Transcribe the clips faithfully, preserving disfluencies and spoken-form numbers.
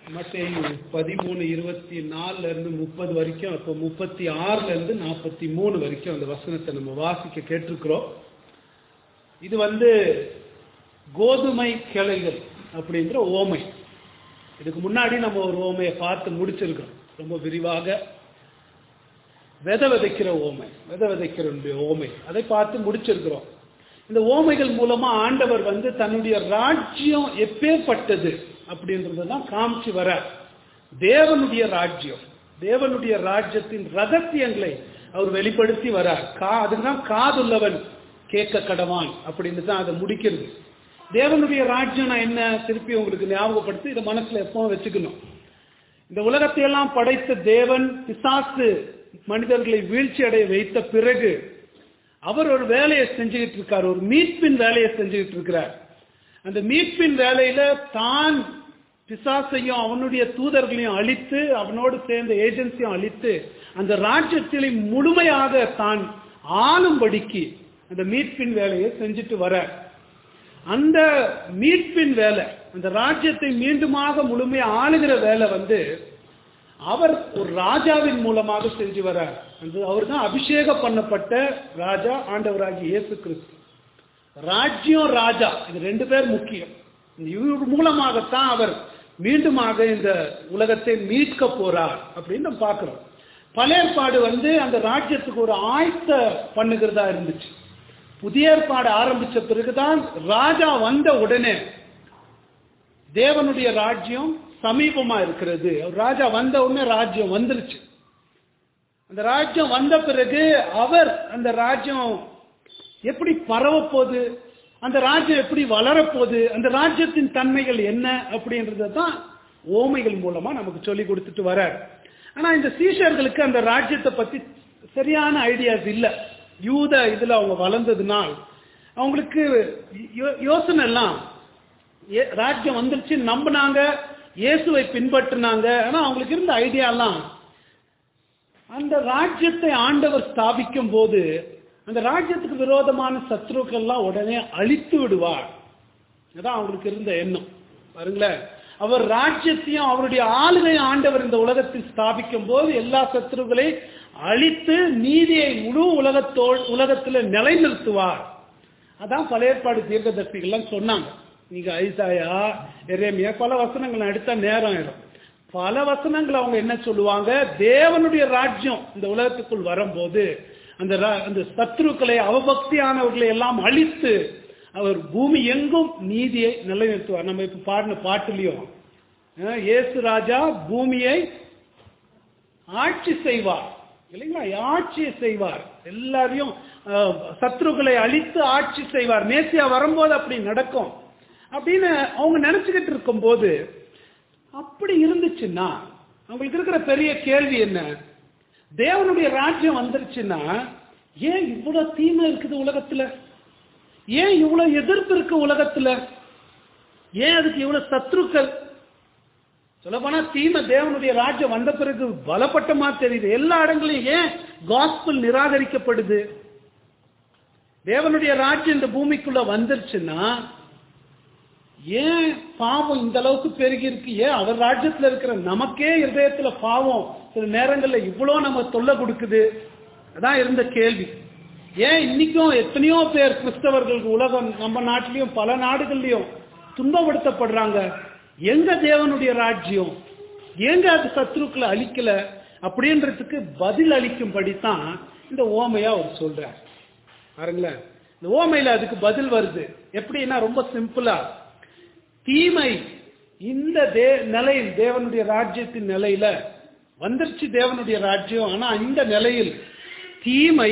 மத்தேயு பதிமூணு இருபத்தி நாலுல இருந்து முப்பது வரைக்கும், அப்போ முப்பத்தி ஆறுல இருந்து நாற்பத்தி மூணு வரைக்கும் அந்த வசனத்தை நம்ம வாசிக்க கேட்டிருக்கிறோம். இது வந்து கோதுமை கிளைகள் அப்படின்ற ஓமை. இதுக்கு முன்னாடி நம்ம ஒரு ஓமையை பார்த்து முடிச்சிருக்கிறோம் ரொம்ப விரிவாக. விதை விதைக்கிற ஓமை, விதை விதைக்கிற ஓமை அதை பார்த்து முடிச்சிருக்கிறோம். இந்த ஓமைகள் மூலமா ஆண்டவர் வந்து தன்னுடைய ராஜ்யம் எப்பேற்பட்டது அப்படின்றதான் காமிச்சு வர. தேவனுடைய ராஜ்யம், தேவனுடைய ராஜ்யத்தின் ரகசியங்களை அவர் வெளிப்படுத்தி வரார். கா அதுதான் காதுள்ளவன் கேட்க கடவான் அப்படின்னு தான் அதை முடிக்கிறது. தேவனுடைய ராஜ்யம் என்ன, திருப்பி உங்களுக்கு ஞாபகப்படுத்தி இதை மனசுல எப்பவும் வச்சுக்கணும். இந்த உலகத்தை எல்லாம் படைத்த தேவன் பிசாசு மனிதர்களை வீழ்ச்சி அடைய வைத்த பிறகு அவர் ஒரு வேலையை செஞ்சுக்கிட்டு இருக்கார், ஒரு மீட்பின் வேலையை செஞ்சுக்கிட்டு இருக்கிறார். அந்த மீட்பின் வேலையில தான் பிசாசையும் அவனுடைய தூதர்களையும் அழித்து, அவனோடு சேர்ந்த ஏஜென்சியும் அழித்து, அந்த ராஜ்யத்திலே முழுமையாக தான் ஆளும்படிக்கு அந்த மீட்பின் வேலையை செஞ்சுட்டு வர. அந்த மீட்பின் வேலை, அந்த ராஜ்யத்தை மீண்டுமாக முழுமையாக ஆளுகிற வேலை வந்து அவர் ஒரு ராஜாவின் மூலமாக செஞ்சு வரார். அவர் தான் அபிஷேகம் பண்ணப்பட்ட ராஜா, ஆண்டவராகிய இயேசு கிறிஸ்து. ராஜ்யம் ராஜா இது ரெண்டு பேர் முக்கியம். இவர் மூலமாகத்தான் அவர் மீண்டுமாக இந்த உலகத்தை மீட்க போறார் அப்படின்னு நம்ம பார்க்கிறோம். பழைய ஏற்பாடு வந்து அந்த ராஜ்யத்துக்கு ஒரு ஆயத்த பண்ணுகிறதா இருந்துச்சு. புதிய ஏற்பாடு ஆரம்பிச்ச பிறகுதான் ராஜா வந்த உடனே தேவனுடைய ராஜ்யம் சமீபமா இருக்கிறது. ராஜா வந்த உடனே ராஜ்யம் வந்துருச்சு. அந்த ராஜ்யம் வந்த பிறகு அவர் அந்த ராஜ்யம் எப்படி பரவப்போகுது, அந்த ராஜ்யம் எப்படி வளரப்போகுது, அந்த ராஜ்யத்தின் தன்மைகள் என்ன அப்படின்றத தான் ஓமைகள் மூலமா நமக்கு சொல்லி கொடுத்துட்டு வர. ஆனா இந்த சீஷர்களுக்கு அந்த ராஜ்யத்தை பத்தி சரியான ஐடியாஸ் இல்லை. யூத இதுல அவங்க வளர்ந்ததுனால் அவங்களுக்கு யோசனை எல்லாம் ராஜ்யம் வந்துருச்சு நம்பினாங்க, இயேசுவை பின்பற்றினாங்க. ஆனா அவங்களுக்கு இருந்த ஐடியா எல்லாம் அந்த ராஜ்யத்தை ஆண்டவர் ஸ்தாபிக்கும் போது அந்த ராஜ்யத்துக்கு விரோதமான சத்ருக்கள் எல்லாம் உடனே அழித்து விடுவார். அதான் அவங்களுக்கு இருந்த எண்ணம். பாருங்களேன், அவர் ராஜ்யத்தையும் அவருடைய ஆளுகை ஆண்டவர் இந்த உலகத்தில் ஸ்தாபிக்கும் போது எல்லா சத்ருக்களை அழித்து நீதியை முழு உலகத்தோ உலகத்தில் நிலைநிறுத்துவார். அதான் பழைய ஏற்பாடு தீர்க்கதரிசிகள் சொன்னாங்க. நீங்க ஐசாயா, எரேமியா பல வசனங்கள் எடுத்த நேரம் ஆயிடும். பல வசனங்கள் அவங்க என்ன சொல்லுவாங்க, தேவனுடைய ராஜ்யம் இந்த உலகத்துக்குள் வரும்போது அந்த அந்த சத்ருக்களை அவபக்தியானவர்களை எல்லாம் அழித்து அவர் பூமி எங்கும் நீதியை நிலைநிறுத்துவார். நம்ம இப்ப பாடின பாட்டுலயும் இயேசு ராஜா பூமியை ஆட்சி செய்வார் இல்லைங்களா, ஆட்சியை செய்வார், எல்லாரையும் சத்ருக்களை அழித்து ஆட்சி செய்வார். மேசியா வரும்போது அப்படி நடக்கும் அப்படின்னு அவங்க நினைச்சுக்கிட்டு இருக்கும் போது, அப்படி இருந்துச்சுன்னா அவங்களுக்கு இருக்கிற பெரிய கேள்வி என்ன, தேவனுடைய ராஜ்யம் வந்துருச்சுன்னா ஏன் இவ்வளவு தீமை இருக்குது உலகத்துல, ஏன் இவ்வளவு எதிர்ப்பு இருக்கு உலகத்துல, ஏன் அதுக்கு இவ்வளவு சத்ருக்கள்? சொல்ல போனா தீமை தேவனுடைய ராஜ்யம் வந்த பிறகு பலப்பட்டமா தெரியுது. எல்லா இடங்களையும் ஏன் காஸ்பல் நிராகரிக்கப்படுது? தேவனுடைய ராஜ்யம் இந்த பூமிக்குள்ள வந்துருச்சுன்னா ஏன் பாவம் இந்த அளவுக்கு பெருகி இருக்கு? ஏன் அவர் ராஜ்யத்துல இருக்கிற நமக்கே இதயத்துல பாவம் சில நேரங்கள்ல இவ்வளவு நம்ம தொல்லை கொடுக்குது? அதான் இருந்த கேள்வி. ஏன் இன்னைக்கும் எத்தனையோ பேர் கிறிஸ்தவர்களுக்கு உலகம் நம்ம நாட்டிலையும் பல நாடுகள்லயும் துன்பப்படுத்தப்படுறாங்க? எங்க தேவனுடைய ராஜ்யம், எங்க அது சத்ருக்களை அழிக்கல அப்படின்றதுக்கு பதில் அளிக்கும்படித்தான் இந்த ஓமையா அவர் சொல்றார். பாருங்களேன், இந்த ஓமையில அதுக்கு பதில் வருது. எப்படின்னா ரொம்ப சிம்பிளா, தீமை இந்த தே நிலையில் தேவனுடைய ராஜ்யத்தின் நிலையில வந்துருச்சு தேவனுடைய ராஜ்யம். ஆனா இந்த நிலையில் தீமை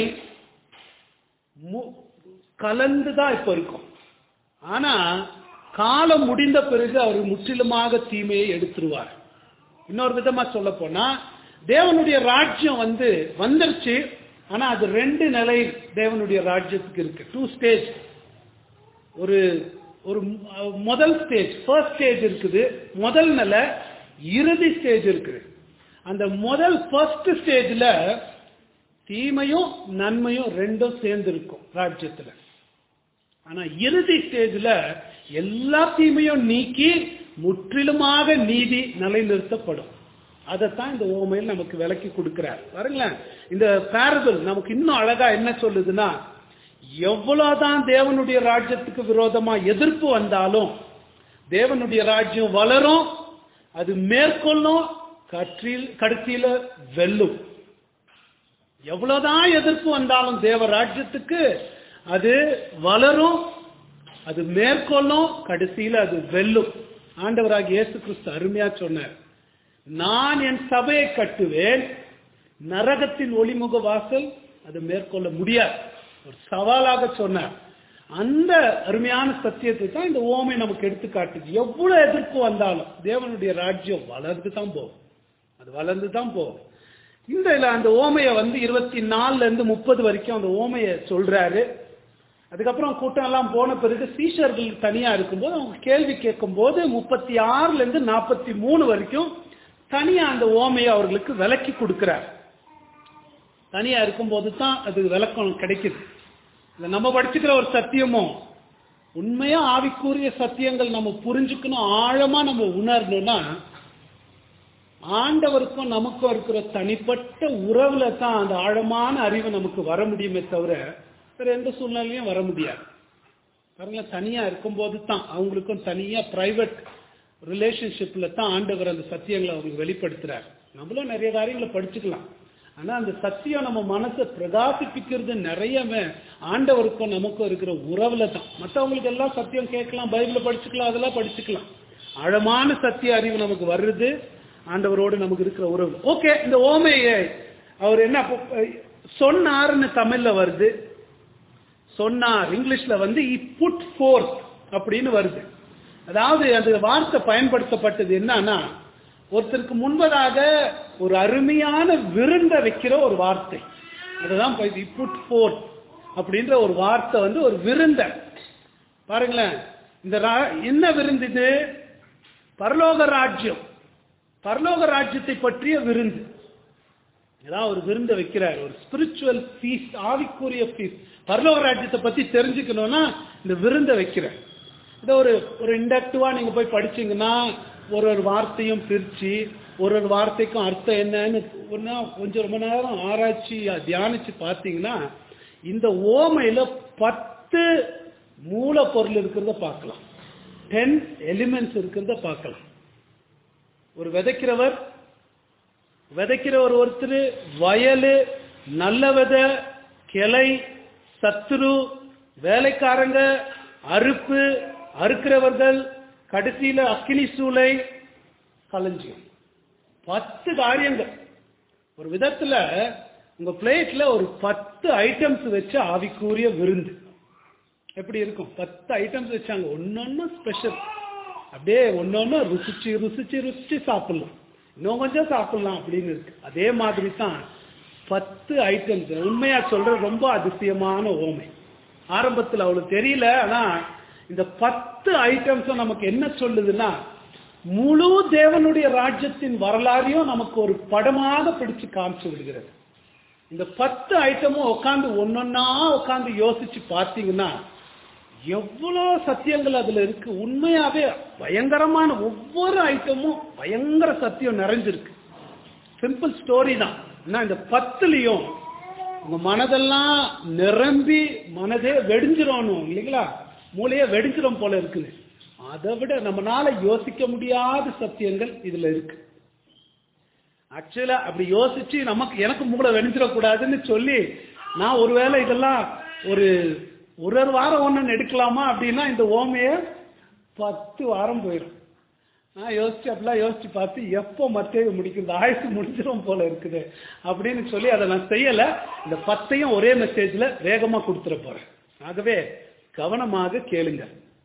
கலந்துதான் இப்ப இருக்கும். ஆனா காலம் முடிந்த பிறகு அவர் முற்றிலுமாக தீமையை எடுத்துருவார். இன்னொரு விதமா சொல்ல போனா தேவனுடைய ராஜ்யம் வந்து வந்துருச்சு. ஆனா அது ரெண்டு நிலை தேவனுடைய ராஜ்யத்துக்கு இருக்கு, டூ ஸ்டேஜ். ஒரு ஒரு முதல் ஸ்டேஜ், ஃபர்ஸ்ட் ஸ்டேஜ் இருக்குது, முதல் நிலை, இறுதி ஸ்டேஜ் இருக்குது. அந்த முதல் ஃபர்ஸ்ட் ஸ்டேஜ்ல தீமையும் நன்மையும் ரெண்டும் சேர்ந்து இருக்கும் ராஜ்யத்துல. ஆனா இறுதி ஸ்டேஜ்ல எல்லா தீமையும் நீக்கி முற்றிலுமாக நீதி நிலைநிறுத்தப்படும். அதைத்தான் இந்த ஓமையில் நமக்கு விளக்கி கொடுக்கிறார். பாருங்களேன், இந்த பேரபிள் நமக்கு இன்னும் அழகா என்ன சொல்லுதுன்னா, எவ்வளவுதான் தேவனுடைய ராஜ்யத்துக்கு விரோதமா எதிர்ப்பு வந்தாலும் தேவனுடைய ராஜ்யம் வளரும், அது மேற்கொள்ளும், கற்றில் கடைசியில வெல்லும். எவ்வளவுதான் எதிர்ப்பு வந்தாலும் தேவ ராஜ்யத்துக்கு அது வளரும், அது மேற்கொள்ளும், கடைசியில அது வெல்லும். ஆண்டவராகிய இயேசு கிறிஸ்து அருமையா சொன்னார், நான் என் சபையை கட்டுவேன், நரகத்தின் ஒளிமுக வாசல் அதை மேற்கொள்ள முடியாது. ஒரு சவாலாக சொன்னார். அந்த அருமையான சத்தியத்தை தான் இந்த ஓமை நமக்கு எடுத்து காட்டுது. எவ்வளவு எதிர்ப்பு வந்தாலும் தேவனுடைய ராஜ்யம் வளர்ந்து தான் போகும், அது வளர்ந்து தான் போகும். இந்த அந்த ஓமையை வந்து இருபத்தி நாலுல இருந்து முப்பது வரைக்கும் அந்த ஓமையை சொல்றாரு. அதுக்கப்புறம் கூட்டம் எல்லாம் போன பிறகு சீஷர்கள் தனியா இருக்கும்போது அவங்க கேள்வி கேட்கும் போது முப்பத்தி ஆறுல இருந்து நாற்பத்தி மூணு வரைக்கும் தனியா அந்த ஓமையை அவர்களுக்கு விளக்கி கொடுக்கிறார். தனியா இருக்கும்போது தான் அது விளக்கம் கிடைக்குது. நம்ம படிச்சுக்கிற ஒரு சத்தியமும் உண்மையா ஆவிக்குரிய சத்தியங்கள் நம்ம புரிஞ்சுக்கணும், ஆழமா நம்ம உணரணும்னா ஆண்டவருக்கும் நமக்கும் இருக்கிற தனிப்பட்ட உறவுல தான் அந்த ஆழமான அறிவு நமக்கு வர முடியுமே தவிர வேற எந்த சூழ்நிலையும் வர முடியாது. பாருங்க, தனியா இருக்கும்போது தான் அவங்களுக்கும் தனியா பிரைவேட் ரிலேஷன்ஷிப்ல தான் ஆண்டவர் அந்த சத்தியங்களை அவங்களுக்கு வெளிப்படுத்துறாரு. நம்மளும் நிறைய காரியங்களை படிச்சுக்கலாம், ஆனா அந்த சத்தியம் நம்ம மனசை பிரகாசிப்பிக்கிறது நிறையவே ஆண்டவருக்கும் நமக்கும் இருக்கிற உறவுல தான். மற்றவங்களுக்கு எல்லாம் சத்தியம் கேட்கலாம், பைபிள படிச்சுக்கலாம், அதெல்லாம் படிச்சுக்கலாம். ஆழமான சத்திய அறிவு நமக்கு வருது ஆண்டவரோடு நமக்கு இருக்கிற உறவு. ஓகே, இந்த ஓமையை அவர் என்ன சொன்னார்னு தமிழ்ல வருது, சொன்னார் இங்கிலீஷ்ல வந்து he put forth அப்படின்னு வருது. அதாவது அந்த வார்த்தை பயன்படுத்தப்பட்டது என்னன்னா, ஒருத்தருக்கு முன்பதாக ஒரு அருமையான விருந்த வைக்கிற ஒரு வார்த்தை. அதுதான் he put forth அப்படின்ற ஒரு வார்த்தை வந்து ஒரு விருந்த. பாருங்களேன், இந்த என்ன விருந்து இது? பரலோக ராஜ்யம், பரலோக ராஜ்யத்தை பற்றிய விருந்து. ஏதாவது ஒரு விருந்த வைக்கிறார், ஒரு ஸ்பிரிச்சுவல் ஃபீஸ்ட், ஆவிக்குரிய ஃபீஸ்ட். பரலோக ராஜ்யத்தை பத்தி தெரிஞ்சுக்கணும்னா இந்த விருந்த வைக்கிறார். இதை ஒரு ஒரு இண்டக்டிவா நீங்க போய் படிச்சீங்கன்னா ஒரு ஒரு வார்த்தையும் பிரிச்சு ஒரு ஒரு வார்த்தைக்கும் அர்த்தம் என்னன்னு கொஞ்சம் ரொம்ப நேரம் ஆராய்ச்சி தியானிச்சு பார்த்தீங்கன்னா இந்த ஓமையில பத்து மூல பொருள் இருக்கிறத பார்க்கலாம், டென் எலிமெண்ட்ஸ் இருக்கிறத பார்க்கலாம். ஒரு விதைக்கிறவர் விதைக்கிறவர் ஒருத்தர், வயலு, நல்ல விதை, கிளை, சத்துரு, வேலைக்காரங்க, அறுப்பு, அறுக்கிறவர்கள், கடைசியில அக்கினி சூளை, களஞ்சியம். பத்து காரியங்கள். ஒரு விதத்துல உங்க பிளேட்ல ஒரு பத்து ஐட்டம்ஸ் வச்ச ஆவிக்குரிய விருந்து எப்படி இருக்கும்? பத்து ஐட்டம்ஸ் வச்சாங்க, ஒன்னொன்னு ஸ்பெஷல். அப்படியே ஒன்னொன்னு ருசிச்சு ருசிச்சு ருசிச்சு சாப்பிடலாம், இன்னும் கொஞ்சம் சாப்பிடலாம் அப்படின்னு இருக்கு. அதே மாதிரி தான் பத்து ஐட்டம்ஸ். உண்மையா சொல்ற ரொம்ப அதிசயமான ஓமை. ஆரம்பத்தில் அவளுக்கு தெரியல, ஆனா இந்த பத்து ஐட்டம்ஸும் நமக்கு என்ன சொல்லுதுன்னா, முழு தேவனுடைய ராஜ்யத்தின் வரலாறையும் நமக்கு ஒரு படமாக பிடிச்சு காமிச்சு விடுகிறது. இந்த பத்து ஐட்டமும் உட்காந்து ஒன்னொன்னா உட்காந்து யோசிச்சு பார்த்தீங்கன்னா எவ்வளவு சத்தியங்கள் அதுல இருக்கு. உண்மையாவே பயங்கரமான ஒவ்வொரு ஐட்டமும் பயங்கர சத்தியம் நிறைஞ்சிருக்கு. சிம்பிள் ஸ்டோரி தான். இந்த பத்துலயும் உங்க மனதெல்லாம் நிரம்பி மனதே வெடிஞ்சிடணும் இல்லைங்களா, மூளையே வெடிஞ்சிடும் போல இருக்குது. அதை விட நம்மளால யோசிக்க முடியாத சத்தியங்கள் இதுல இருக்கு. ஆக்சுவலா அப்படி யோசிச்சு நமக்கு எனக்கு மூளை வெடிஞ்சிடக்கூடாதுன்னு சொல்லி நான் ஒருவேளை இதெல்லாம் ஒரு ஒரு ஒரு வாரம் ஒன்னு எடுக்கலாமா அப்படின்னா இந்த ஓமைய பத்து வாரம் போயிடும். நான் யோசிச்சு அப்படிலாம் யோசிச்சு பார்த்து எப்போ மத்தேயு முடிக்கிறது, ஆயுசு முடிஞ்சிடும் போல இருக்குது அப்படின்னு சொல்லி அதை நான் செய்யல. இந்த பத்தையும் ஒரே மெசேஜ்ல வேகமா கொடுத்துட போறேன். ஆகவே கவனமாக கேளுங்க.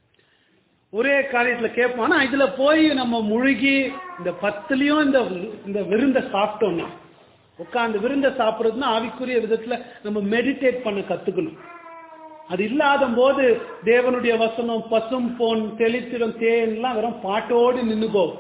ஒரே காரியத்துல கேட்போம், ஆனா இதுல போய் நம்ம முழுகி இந்த பத்துலயும் இந்த இந்த விருந்த சாப்பிட்டோம்னா, உட்காந்து விருந்த சாப்பிடுறதுன்னா ஆவிக்குரிய விதத்துல நம்ம மெடிடேட் பண்ண கத்துக்கணும். அது இல்லாத போது தேவனுடைய வசனம், பசும் பொன், தெளித்திடும் தேன்லாம் வெறும் பாட்டோடு நின்று போகும்.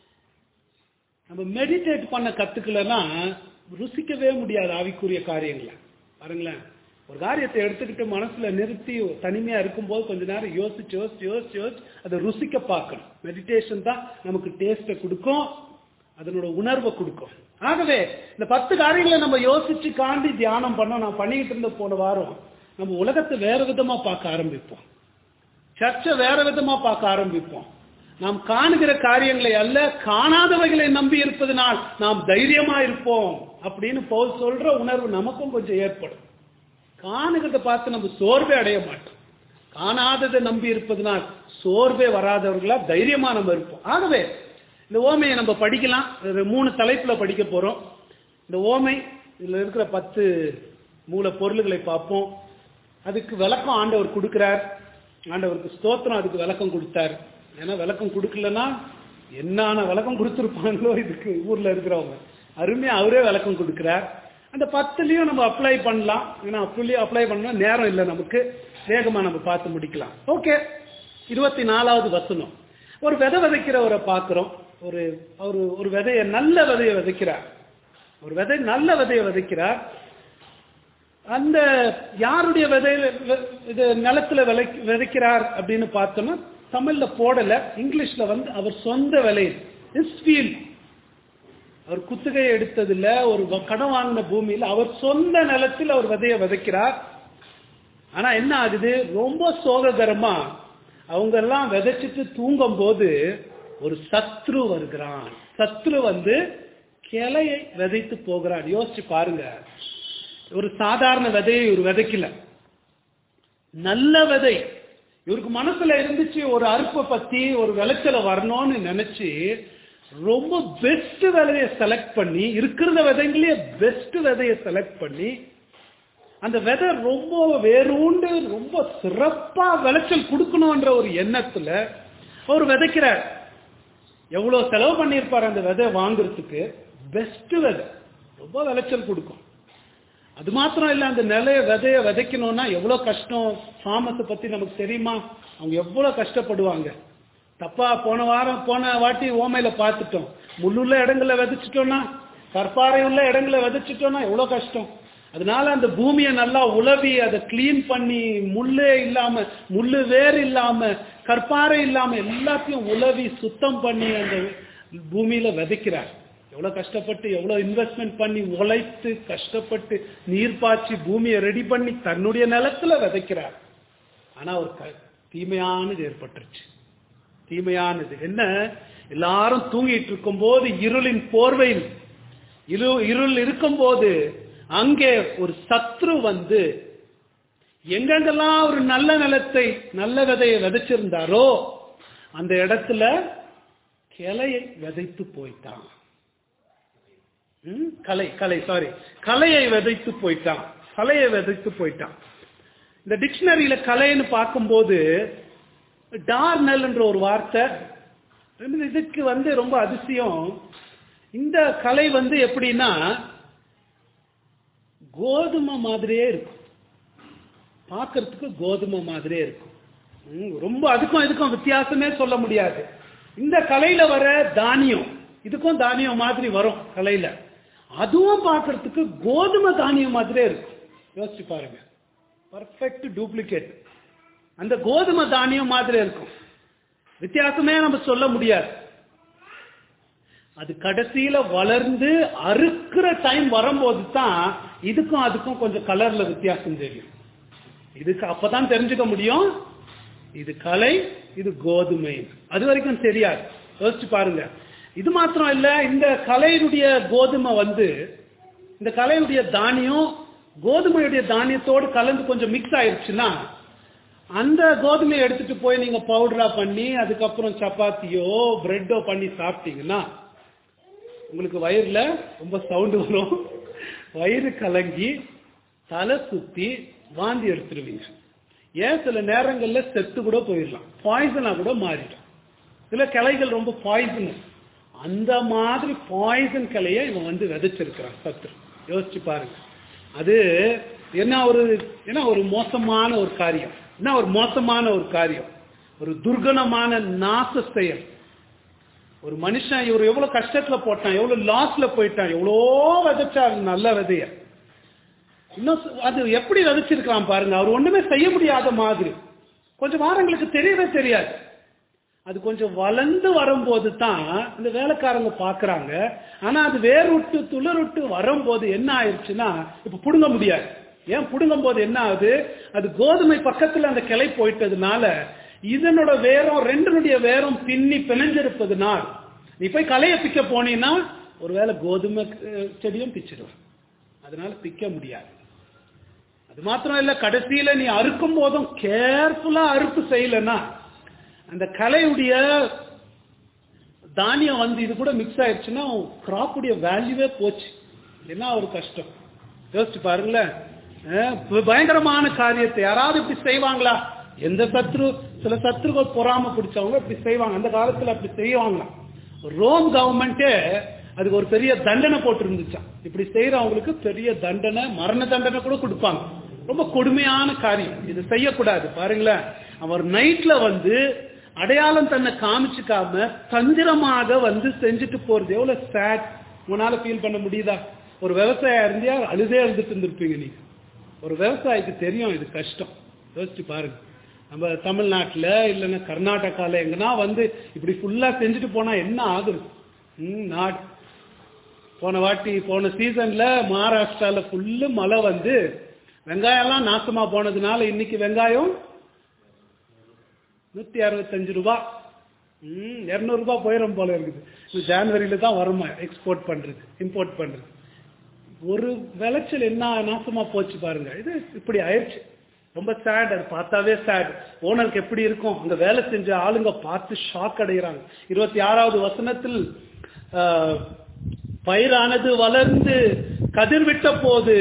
நம்ம மெடிடேட் பண்ண கத்துக்கலன்னா ருசிக்கவே முடியாது ஆவிக்குரிய காரியங்களை. பாருங்களேன், ஒரு காரியத்தை எடுத்துக்கிட்டு மனசுல நிறுத்தி தனிமையா இருக்கும்போது கொஞ்ச நேரம் யோசிச்சு யோசிச்சு யோசிச்சு யோசிச்சு அதை ருசிக்க பார்க்கணும். மெடிடேஷன் தான் நமக்கு டேஸ்ட்டை கொடுக்கும், அதனோட உணர்வை கொடுக்கும். ஆகவே இந்த பத்து காரியங்களை நம்ம யோசிச்சு காண்டி தியானம் பண்ண நான் பண்ணிக்கிட்டு இருந்த போன வாரம் நம்ம உலகத்தை வேற விதமா பார்க்க ஆரம்பிப்போம், சர்ச்சை வேற விதமா பார்க்க ஆரம்பிப்போம். நாம் காணுகிற காரியங்களை அல்ல காணாதவைகளை நம்பி இருப்பதனால் நாம் தைரியமா இருப்போம் அப்படின்னு பவுல் சொல்ற உணர்வு நமக்கும் கொஞ்சம் ஏற்படும். காணுகிறத பார்த்து நம்ம சோர்வே அடைய மாட்டோம். காணாததை நம்பி இருப்பதனால் சோர்வே வராதவர்களா தைரியமா நம்ம இருப்போம். ஆகவே இந்த ஓமையை நம்ம படிக்கலாம். மூணு தலைப்புல படிக்க போறோம். இந்த ஓமை இதுல இருக்கிற பத்து மூல பொருள்களை பார்ப்போம். அதுக்கு விளக்கம் ஆண்டவர் கொடுக்கிறார். ஆண்டவருக்கு ஸ்தோத்திரம், அதுக்கு விளக்கம் கொடுத்தார். ஏன்னா விளக்கம் கொடுக்கலன்னா என்னான விளக்கம் கொடுத்துருப்பாங்களோ இதுக்கு ஊர்ல இருக்கிறவங்க, அருமையா அவரே விளக்கம் கொடுக்கிறார். அந்த பத்துலயும் நம்ம அப்ளை பண்ணலாம். ஏன்னா அப்பலையும் அப்ளை பண்ணா நேரம் இல்லை நமக்கு, வேகமா நம்ம பார்த்து முடிக்கலாம். ஓகே, இருபத்தி நாலாவது வசனம். ஒரு விதை விதைக்கிறவரை பார்க்கிறோம். ஒரு ஒரு ஒரு விதைய நல்ல விதையை விதைக்கிறார். ஒரு விதை நல்ல விதையை விதைக்கிறார். அந்த யாருடைய விதையில இது நிலத்துல விளை விதைக்கிறார் அப்படின்னு பார்த்தோம்னா தமிழ்ல போடல, இங்கிலீஷ்ல வந்து அவர் சொந்த விலையில், இஸ் ஃபீல்ட். அவர் குத்தகை எடுத்ததில்ல, ஒரு கடன் வாங்கின பூமியில் அவர் சொந்த நிலத்தில் அவர் விதைய விதைக்கிறார். ஆனா என்ன ஆகுது, ரொம்ப சோககரமா அவங்க எல்லாம் விதைச்சிட்டு தூங்கும் போது ஒரு சத்ரு வருகிறான். சத்ரு வந்து கிளையை விதைத்து போகிறான். யோசிச்சு பாருங்க, ஒரு சாதாரண விதையை ஒரு விதைக்கல, நல்ல விதை. இவருக்கு மனசுல இருந்துச்சு ஒரு அறுப்பை பத்தி, ஒரு விளைச்சல வரணும்னு நினைச்சு ரொம்ப பெஸ்ட் விதையை செலக்ட் பண்ணி, இருக்கிற விதைங்களே பெஸ்ட் விதையை செலக்ட் பண்ணி அந்த விதை ரொம்ப வேரூண்டு ரொம்ப சிறப்பா விளைச்சல் கொடுக்கணும்ன்ற ஒரு எண்ணத்துல அவர் விதைக்கிறார். எவ்வளவு செலவு பண்ணியிருப்பார் அந்த விதை வாங்குறதுக்கு. பெஸ்ட் விதை ரொம்ப விளைச்சல் கொடுக்கும். அது மாத்திரம் இல்ல, அந்த நிலைய விதைய விதைக்கணும்னா எவ்வளவு கஷ்டம். ஃபார்மஸை பத்தி நமக்கு தெரியுமா, அவங்க எவ்வளவு கஷ்டப்படுவாங்க. தப்பா போன வாரம் போன வாட்டி ஓமையில பார்த்துட்டோம். முள்ளுள்ள இடங்களை விதைச்சிட்டோம்னா, கற்பாறை உள்ள இடங்களை விதைச்சிட்டோம்னா எவ்வளவு கஷ்டம். அதனால அந்த பூமியை நல்லா உழவி அதை கிளீன் பண்ணி, முள்ளே இல்லாம முள்ளு வேறு இல்லாம கற்பாறை இல்லாம எல்லாத்தையும் உழவி சுத்தம் பண்ணி அந்த பூமியில விதைக்கிறார். எவ்வளவு கஷ்டப்பட்டு எவ்வளவு இன்வெஸ்ட்மெண்ட் பண்ணி உழைத்து கஷ்டப்பட்டு நீர் பாய்ச்சி பூமியை ரெடி பண்ணி தன்னுடைய நிலத்துல விதைக்கிறார். ஆனா ஒரு தீமையானது ஏற்பட்டுருச்சு. தீமையானது என்ன, எல்லாரும் தூங்கிட்டு இருக்கும் போது, இருளின் போர்வையில் இரு இருள் இருக்கும் போது அங்கே ஒரு சத்ரு வந்து எங்கெங்கெல்லாம் ஒரு நல்ல நிலத்தை நல்ல விதையை விதைச்சிருந்தாரோ அந்த இடத்துல கிளையை விதைத்து போயிட்டான். கலை கலை சாரி கலையை விதைத்து போயிட்டான். கலையை விதைத்து போயிட்டான். இந்த டிக்ஷனரியில கலைன்னு பார்க்கும்போது டார்னல் என்ற ஒரு வார்த்தை. இதுக்கு வந்து ரொம்ப அதிசயம். இந்த கலை வந்து எப்படின்னா கோதுமை மாதிரியே இருக்கும், பார்க்கறதுக்கு கோதுமை மாதிரியே இருக்கும். ரொம்ப அதுக்கும் இதுக்கும் வித்தியாசமே சொல்ல முடியாது. இந்த கலையில வர தானியம் இதுக்கும் தானியம் மாதிரி வரும் கலையில, அதுவும் பார்க்கறதுக்கு கோதுமை தானியம் மாதிரியே இருக்கும். யோசிச்சு பாருங்க, பர்ஃபெக்ட் டூப்ளிகேட். அந்த கோதுமை தானியம் மாதிரி இருக்கும், வித்தியாசமே நம்ம சொல்ல முடியாது. அது கடைசியில வளர்ந்து அறுக்கிற டைம் வரும்போது தான் இதுக்கும் அதுக்கும் கொஞ்சம் கலர்ல வித்தியாசம் தெரியும். இதுக்கு அப்பதான் தெரிஞ்சுக்க முடியும் இது கலை இது கோதுமை. அது வரைக்கும் தெரியாது. யோசிச்சு பாருங்க. இது மாத்திரம் இல்ல, இந்த கலையுடைய கோதுமை வந்து இந்த கலையுடைய தானியம் கோதுமையுடைய தானியத்தோடு கலந்து கொஞ்சம் மிக்ஸ் ஆயிடுச்சுன்னா அந்த கோதுமையை எடுத்துட்டு போய் நீங்க பவுடரா பண்ணி அதுக்கப்புறம் சப்பாத்தியோ பிரெட்டோ பண்ணி சாப்பிட்டீங்கன்னா உங்களுக்கு வயிறுல ரொம்ப சவுண்ட் வரும், வயிறு கலங்கி தலை சுத்தி வாந்தி எடுத்துருவீங்க. ஏன் சில நேரங்கள்ல செத்து கூட போயிடலாம், பாய்சனா கூட மாறிடும். சில கிளைகள் ரொம்ப பாய்சன், அந்த மாதிரி பாய்சன் கிளையை இவன் வந்து விதைச்சிருக்கிறான் சத்து. யோசிச்சு பாருங்க. அது என்ன ஒரு என்ன ஒரு மோசமான ஒரு காரியம், என்ன ஒரு மோசமான ஒரு காரியம், ஒரு துர்கணமான நாச செயல். ஒரு மனுஷன் இவர் எவ்வளவு கஷ்டத்துல போட்டான், எவ்வளவு லாஸ்ல போயிட்டான், எவ்வளோ விதைச்சா நல்ல விதைய இன்னும் அது எப்படி விதைச்சிருக்கலாம் பாருங்க. அவர் ஒண்ணுமே செய்ய முடியாத மாதிரி கொஞ்சம் வாரங்களுக்கு தெரியவே தெரியாது. அது கொஞ்சம் வளர்ந்து வரும்போது தான் இந்த வேலைக்காரங்க பாக்குறாங்க. ஆனா அது வேறுட்டு துளிர்விட்டு வரும்போது என்ன ஆயிடுச்சுன்னா இப்ப புடுங்க முடியாது. ஏன் புடுங்கும் போது என்ன ஆகுது, அது கோதுமை பக்கத்துல அந்த கிளை போயிட்டதுனால இதனோட வேரம் ரெண்டுனுடைய வேரம் பின்னி பிணைஞ்சிருப்பதுனால் நீ போய் களைய பிக்க போனீங்கன்னா ஒருவேளை கோதுமை செடியும் பிச்சிடும். அதனால பிக்க முடியாது. அது மாத்திரம் இல்ல, கடைசியில நீ அறுக்கும் போதும் கேர்ஃபுல்லா அறுப்பு செய்யலன்னா அந்த கலையுடைய தானியம் வந்து இது கூட மிக்ஸ் ஆயிடுச்சுன்னா கிராப்புடைய வேல்யூவே போச்சு. என்ன ஒரு கஷ்டம் யோசிச்சு பாருங்களேன். பயங்கரமான காரியத்தை யாராவது இப்படி செய்வாங்களா? எந்த சத்ரு, சில சத்ருகள் பொறாம பிடிச்சவங்க இப்படி செய்வாங்க. அந்த காலத்துல அப்படி செய்வாங்களா? ரோம் கவர்மெண்டே அதுக்கு ஒரு பெரிய தண்டனை போட்டு இருந்துச்சான். இப்படி செய்யறவங்களுக்கு பெரிய தண்டனை, மரண தண்டனை கூட கொடுப்பாங்க. ரொம்ப கொடுமையான காரியம், இது செய்யக்கூடாது. பாருங்களேன், அவர் நைட்ல வந்து அடையாளம் தன்னை காமிச்சுக்காம தந்திரமாக வந்து செஞ்சுட்டு போறது எவ்வளவு சேட். உங்களால ஃபீல் பண்ண முடியுதா? ஒரு விவசாயம் இருந்தியா அழுதே எழுந்துட்டு இருந்திருப்பீங்க நீங்க. ஒரு விவசாயிக்கு தெரியும் இது கஷ்டம். யோசிச்சு பாருங்க. நம்ம தமிழ்நாட்டுல இல்லைன்னா கர்நாடகால எங்கன்னா வந்து இப்படி ஃபுல்லா செஞ்சுட்டு போனா என்ன ஆகுது? ம் நாட் போன வாட்டி போன சீசன்ல மகாராஷ்டிரால ஃபுல்லு மழை வந்து வெங்காயம் எல்லாம் நாசமா போனதுனால இன்னைக்கு வெங்காயம் நூத்தி அறுபத்தஞ்சு ரூபாய் ம் இருநூறு ரூபாய் போயிடும் போல இருக்குது. ஜான்வரியில தான் வருமா எக்ஸ்போர்ட் பண்றது, இம்போர்ட் பண்றது. ஒரு விளைச்சல் என்ன நாசமா போச்சு பாருங்க. இது இப்படி ஆயிடுச்சு. ரொம்ப சேட். அது பார்த்தாவே சேட். ஓனருக்கு எப்படி இருக்கும்? அங்க வேலை செஞ்ச ஆளுங்க பார்த்து ஷாக் அடைகிறாங்க. இருபத்தி ஆறாவது வசனத்தில் பயிரானது வளர்ந்து கதிர்விட்ட போது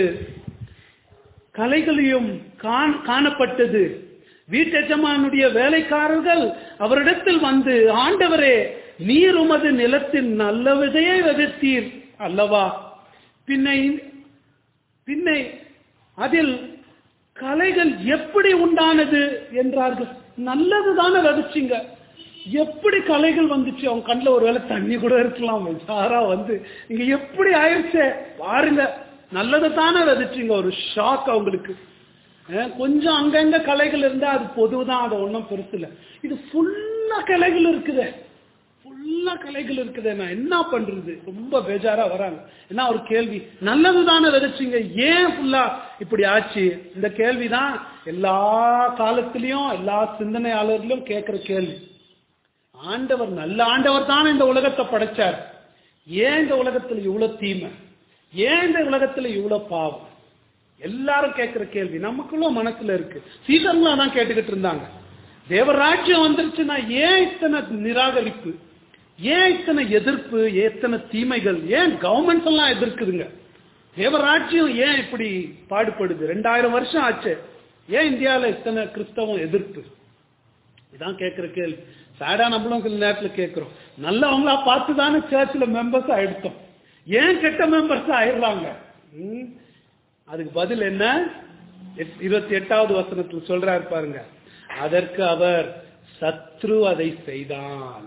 கலைகளையும் காணப்பட்டது. வீட்டெஜமானுடைய வேலைக்காரர்கள் அவரிடத்தில் வந்து, ஆண்டவரே, நீர் உமது நிலத்தின் நல்ல விதையை விதைத்தீர் அல்லவா? பின்னை பின்னை அதில் கலைகள் எப்படி உண்டானது என்றார்கள். நல்லதுதானே விதைச்சிங்க, எப்படி கலைகள் வந்துச்சு? அவங்க கண்ணில் ஒரு வேளை தண்ணி கூட இருக்கலாம். சாரா வந்து இங்க எப்படி ஆயிடுச்சு பாருங்க, நல்லது தானே விதைச்சிங்க. ஒரு ஷாக் அவங்களுக்கு. கொஞ்சம் அங்கங்க கலைகள் இருந்தா அது பொதுதான், அது ஒன்றும் பெருசு இல்லை. இது ஃபுல்லா கலைகள் இருக்குது, ஃபுல்லா கலைகள் இருக்குது. நான் என்ன பண்றது? ரொம்ப பேஜாரா வராங்க. என்ன ஒரு கேள்வி, நல்லதுதானே விதைச்சிங்க, ஏன் ஃபுல்லா இப்படி ஆச்சு? இந்த கேள்விதான் எல்லா காலத்திலையும் எல்லா சிந்தனையாளர்களும் கேட்கிற கேள்வி. ஆண்டவர் நல்ல ஆண்டவர் தானே இந்த உலகத்தை படைச்சார், ஏன் இந்த உலகத்துல இவ்வளவு தீமை, ஏன் இந்த உலகத்துல இவ்வளவு பாவம்? எல்லாரும் கேட்கிற கேள்வி நமக்குள்ள மனசுல இருக்கு. சீசன்லாம் தான் கேட்டுக்கிட்டு இருந்தாங்க. தேவராஜ்யம் வந்துருச்சுன்னா ஏன் இத்தனை நிராகரிப்பு, ஏன் இத்தனை எதிர்ப்பு, எத்தனை தீமைகள், ஏன் கவர்மெண்ட்ஸ் எல்லாம் எதிர்க்குதுங்க? தேவராஜ்யம் ஏன் இப்படி பாடுபடுது? ரெண்டாயிரம் வருஷம் ஆச்சு, ஏன் இந்தியாவில் இத்தனை கிறிஸ்தவம் எதிர்ப்பு? இதான் கேட்கிற கேள்வி. சேடா நம்மளும் சில நேரத்தில் கேட்கிறோம். நல்லவங்களா பார்த்து தானே சர்ச்சில் மெம்பர்ஸ் ஆயிடுத்தோம், ஏன் கெட்ட மெம்பர்ஸ் ஆயிடுறாங்க? அதுக்கு பதில் என்ன? இருபத்தி எட்டாவது வசனத்தில் சொல்றாரு பாருங்க. அதற்கு அவர், சத்ரு அதை செய்தான்.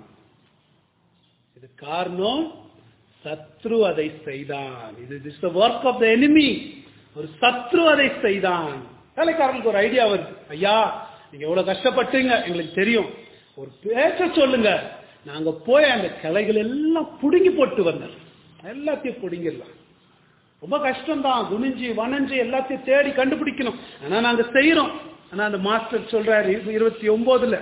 இது காரணம், சத்ரு அதை செய்தான். இது is the work of the enemy. ஒரு சத்ரு அதை செய்தான். வேலைக்காரங்களுக்கு ஒரு ஐடியா வருது, ஐயா நீங்க எவ்வளவு கஷ்டப்பட்டீங்க எங்களுக்கு தெரியும், ஒரு பேச்ச சொல்லுங்க, நாங்க போய் அந்த கிளைகள் எல்லாம் புடுங்கி போட்டு வந்தோம், எல்லாத்தையும் புடுங்கிடலாம். ரொம்ப கஷ்டம்தான், குனிஞ்சி வனஞ்சி எல்லாத்தையும் தேடி கண்டுபிடிக்கணும், ஆனா நாங்க செய்யறோம். ஆனா அந்த மாஸ்டர் சொல்றாரு இருபத்தி ஒன்பதுல,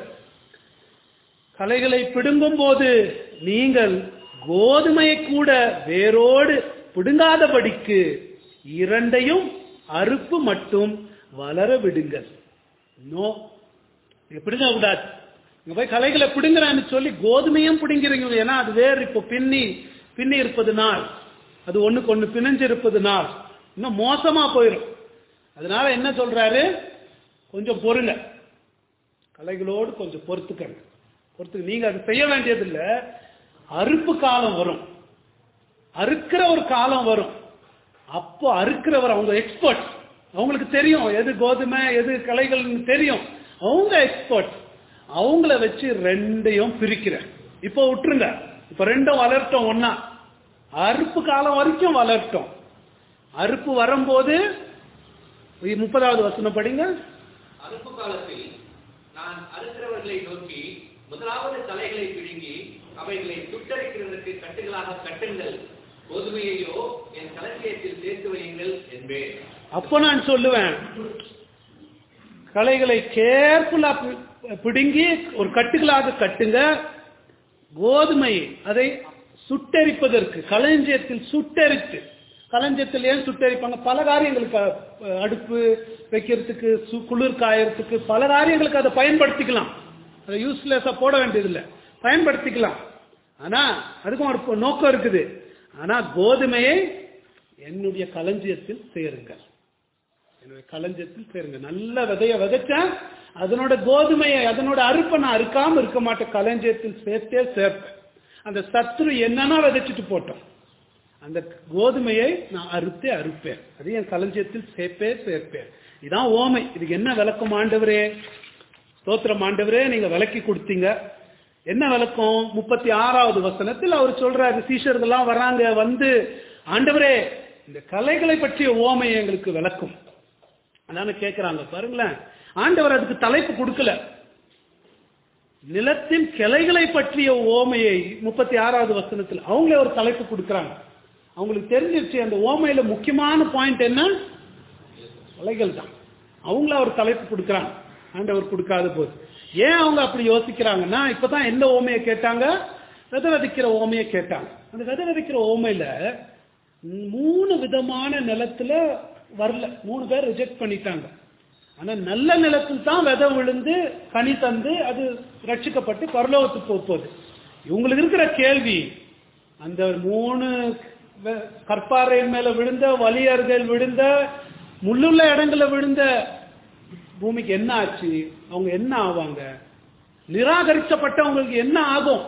களைகளை பிடுங்கும் போது நீங்கள் கோதுமையை கூட வேரோடு பிடுங்காதபடிக்கு இரண்டையும் அறுப்பு மட்டும் வளர விடுங்கள். நோ, பிடுங்க கூடாது. இங்க போய் களைகளை பிடுங்குறான்னு சொல்லி கோதுமையும் பிடுங்கிறீங்க. ஏன்னா அது வேறு இப்போ பின்னி பின்னி இருப்பதுனால், அது ஒண்ணுக்கு ஒண்ணு பிணைஞ்சு இருப்பதுனால் இன்னும் மோசமா போயிடும். அதனால என்ன சொல்றாரு, கொஞ்சம் பொறுங்க, களைகளோடு கொஞ்சம் பொறுத்துக்கங்க. பொறுத்துக்க நீங்க அது செய்ய வேண்டியது இல்லை. அறுப்பு காலம் வரும், அறுக்கிற ஒரு காலம் வரும். அப்போ அறுக்கிறவர் அவங்க எக்ஸ்பர்ட், அவங்களுக்கு தெரியும் எது கோதுமை எது களைகள் தெரியும், அவங்க எக்ஸ்பர்ட். அவங்கள வச்சு ரெண்டையும் பிரிக்கிற. இப்போ விட்டுருங்க, இப்ப ரெண்டும் வளர்த்தோம் ஒன்னா, அறுப்பு காலம் வரைக்கும் வளர்த்தோம். அறுப்பு வரும்போது முப்பதாவது வசனம் படிங்க. அறுப்பு காலத்தில் நான் அறுக்கிறவர்களை நோக்கி முதலாவது தலைகளை பிடுங்கி அவைகளை சுட்டரிக்கிறதற்கு கட்டுகளாக கட்டுங்கள், கோதுமையையோ என் களஞ்சியத்தில் சேர்த்து வையுங்கள் என்பேன். அப்ப நான் சொல்லுவேன், களைகளை கேர்ஃபுல்லா பிடுங்கி ஒரு கட்டுகளாக கட்டுங்க, கோதுமை அதை சுட்டரிப்பதற்கு களஞ்சியத்தில் சுட்டரித்து. களஞ்சியத்தில் ஏன் சுட்டரிப்பாங்க? பல காரியங்களுக்கு, அடுப்பு வைக்கிறதுக்கு, குளிர் காயறதுக்கு, பல காரியங்களுக்கு அதை பயன்படுத்திக்கலாம். அதை யூஸ்லெஸ்ஸா போட வேண்டியதில்லை, பயன்படுத்திக்கலாம். ஆனா அதுக்கும் ஒரு நோக்கம் இருக்குது. ஆனா கோதுமையை என்னுடைய களஞ்சியத்தில் சேருங்கள், என்னுடைய களஞ்சியத்தில் சேருங்க. நல்ல விதைய விதைச்சா அதனோட கோதுமையை, அதனோட அறுப்பை நான் அறுக்காம இருக்க மாட்டேன், களஞ்சியத்தில் சேர்த்தே சேர்ப்பேன். அந்த சத்துரு என்னன்னா விதைச்சிட்டு போட்டோம், அந்த கோதுமையை நான் அறுத்தே அறுப்பேன், அது என் களஞ்சியத்தில் சேர்ப்பே சேர்ப்பேன். இதான் ஓமை. இதுக்கு என்ன விளக்கம் ஆண்டவரே? ஸ்தோத்திரம் ஆண்டவரே, நீங்க விளக்கி கொடுத்தீங்க. என்ன விளக்கம்? முப்பத்தி ஆறாவது வசனத்தில் அவர் சொல்றாரு, சீஷர்கள்லாம் வராங்க, வந்து ஆண்டவரே இந்த கலைகளை பற்றிய ஓமையை எங்களுக்கு விளக்கும் அதான கேட்கிறாங்க. பாருங்களேன், ஆண்டவர் அதுக்கு தலைப்பு கொடுக்கல. நிலத்தின் கிளைகளை பற்றிய ஓமையை முப்பத்தி ஆறாவது வசனத்தில் அவங்களே ஒரு தலைப்பு கொடுக்கிறாங்க. அவங்களுக்கு தெரிஞ்சிருச்சு அந்த ஓமையில முக்கியமான பாயிண்ட் என்ன, கிளைகள் தான். அவங்கள ஒரு தலைப்பு கொடுக்கிறாங்க, ஆண்டவர் கொடுக்காத போது. ஏன் அவங்க அப்படி யோசிக்கிறாங்கன்னா, இப்பதான் எந்த ஓமையை கேட்டாங்க? விதை விதைக்கிற ஓமையை கேட்டாங்க. அந்த விதை விதைக்கிற ஓமையில மூணு விதமான நிலத்துல வரல, மூணு பேர் ரிஜெக்ட் பண்ணிட்டாங்க. ஆனா நல்ல நிலத்தில் தான் விதை விழுந்து கனி தந்து அது ரட்சிக்கப்பட்டு பரலோகத்துக்கு போகுது. இவங்களுக்கு இருக்கிற கேள்வி, அந்த மூணு கற்பாறையின் மேல விழுந்த, வலியர்கள் விழுந்த, முள்ளுள்ள இடங்கள்ல விழுந்த பூமிக்கு என்ன ஆச்சு? அவங்க என்ன ஆவாங்க? நிராகரிக்கப்பட்டவங்களுக்கு என்ன ஆகும்?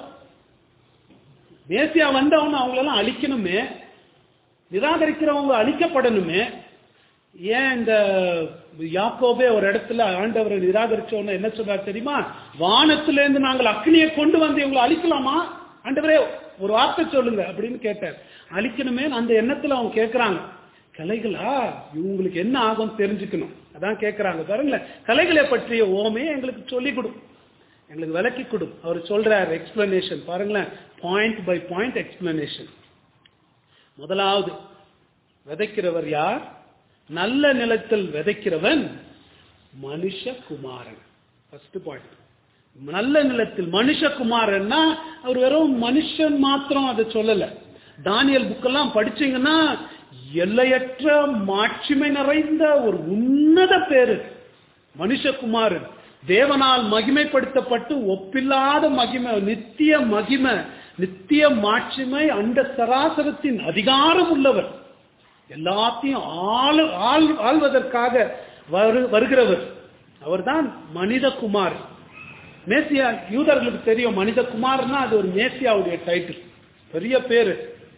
மேசியா வந்தவங்க அவங்களெல்லாம் அழிக்கணுமே, நிராகரிக்கிறவங்க அழிக்கப்படணுமே. ஏன் இந்த யாக்கோபே ஒரு இடத்துல ஆண்டவரை நிராகரிச்சவன என்ன சொல்றாரு தெரியுமா? வானத்திலிருந்து நாங்கள் அக்னியை கொண்டு வந்து இவங்களை அழிக்கலாமா ஆண்டவரே, ஒரு வார்த்தை சொல்லுங்க அப்படின்னு கேட்டார். அழிக்கணுமே அந்த எண்ணத்துல அவங்க கேட்கிறாங்க. கலைகளா, இவங்களுக்கு என்ன ஆகும் தெரிஞ்சுக்கணும், அதான் கேட்கிறாங்க. பாருங்களேன், கலைகளை பற்றிய ஓமையை எங்களுக்கு சொல்லிக் கொடு, எங்களுக்கு விளக்கி கொடு. அவர் சொல்றார் எக்ஸ்பிளனேஷன். பாருங்களேன், பாயிண்ட் பை பாயிண்ட் எக்ஸ்பிளனேஷன். முதலாவது, விதைக்கிறவர் யார்? நல்ல நிலத்தில் விதைக்கிறவன் மனுஷகுமாரன். ஃபர்ஸ்ட் பாயிண்ட், நல்ல நிலத்தில் மனுஷகுமாரன்னா அவர் வெறும் மனுஷன் மாத்திரம் அதை சொல்லல. தானியல் புக்கெல்லாம் படிச்சீங்கன்னா எல்லையற்ற மாட்சிமை நிறைந்த ஒரு உன்னத பேரு மனுஷகுமாரன். தேவனால் மகிமைப்படுத்தப்பட்டு ஒப்பில்லாத மகிமை, நித்திய மகிமை, நித்திய மாட்சிமை, அண்ட சராசரத்தின் அதிகாரம் உள்ளவர், எல்லாத்தையும் ஆளு ஆள்வதற்காக வருகிறவர். அவர்தான் மனிதகுமார். மேசியா யூதர்களுக்கு தெரியும், மனிதகுமார்னா அது ஒரு மேசியாவுடைய டைட்டில், பெரிய பேரு.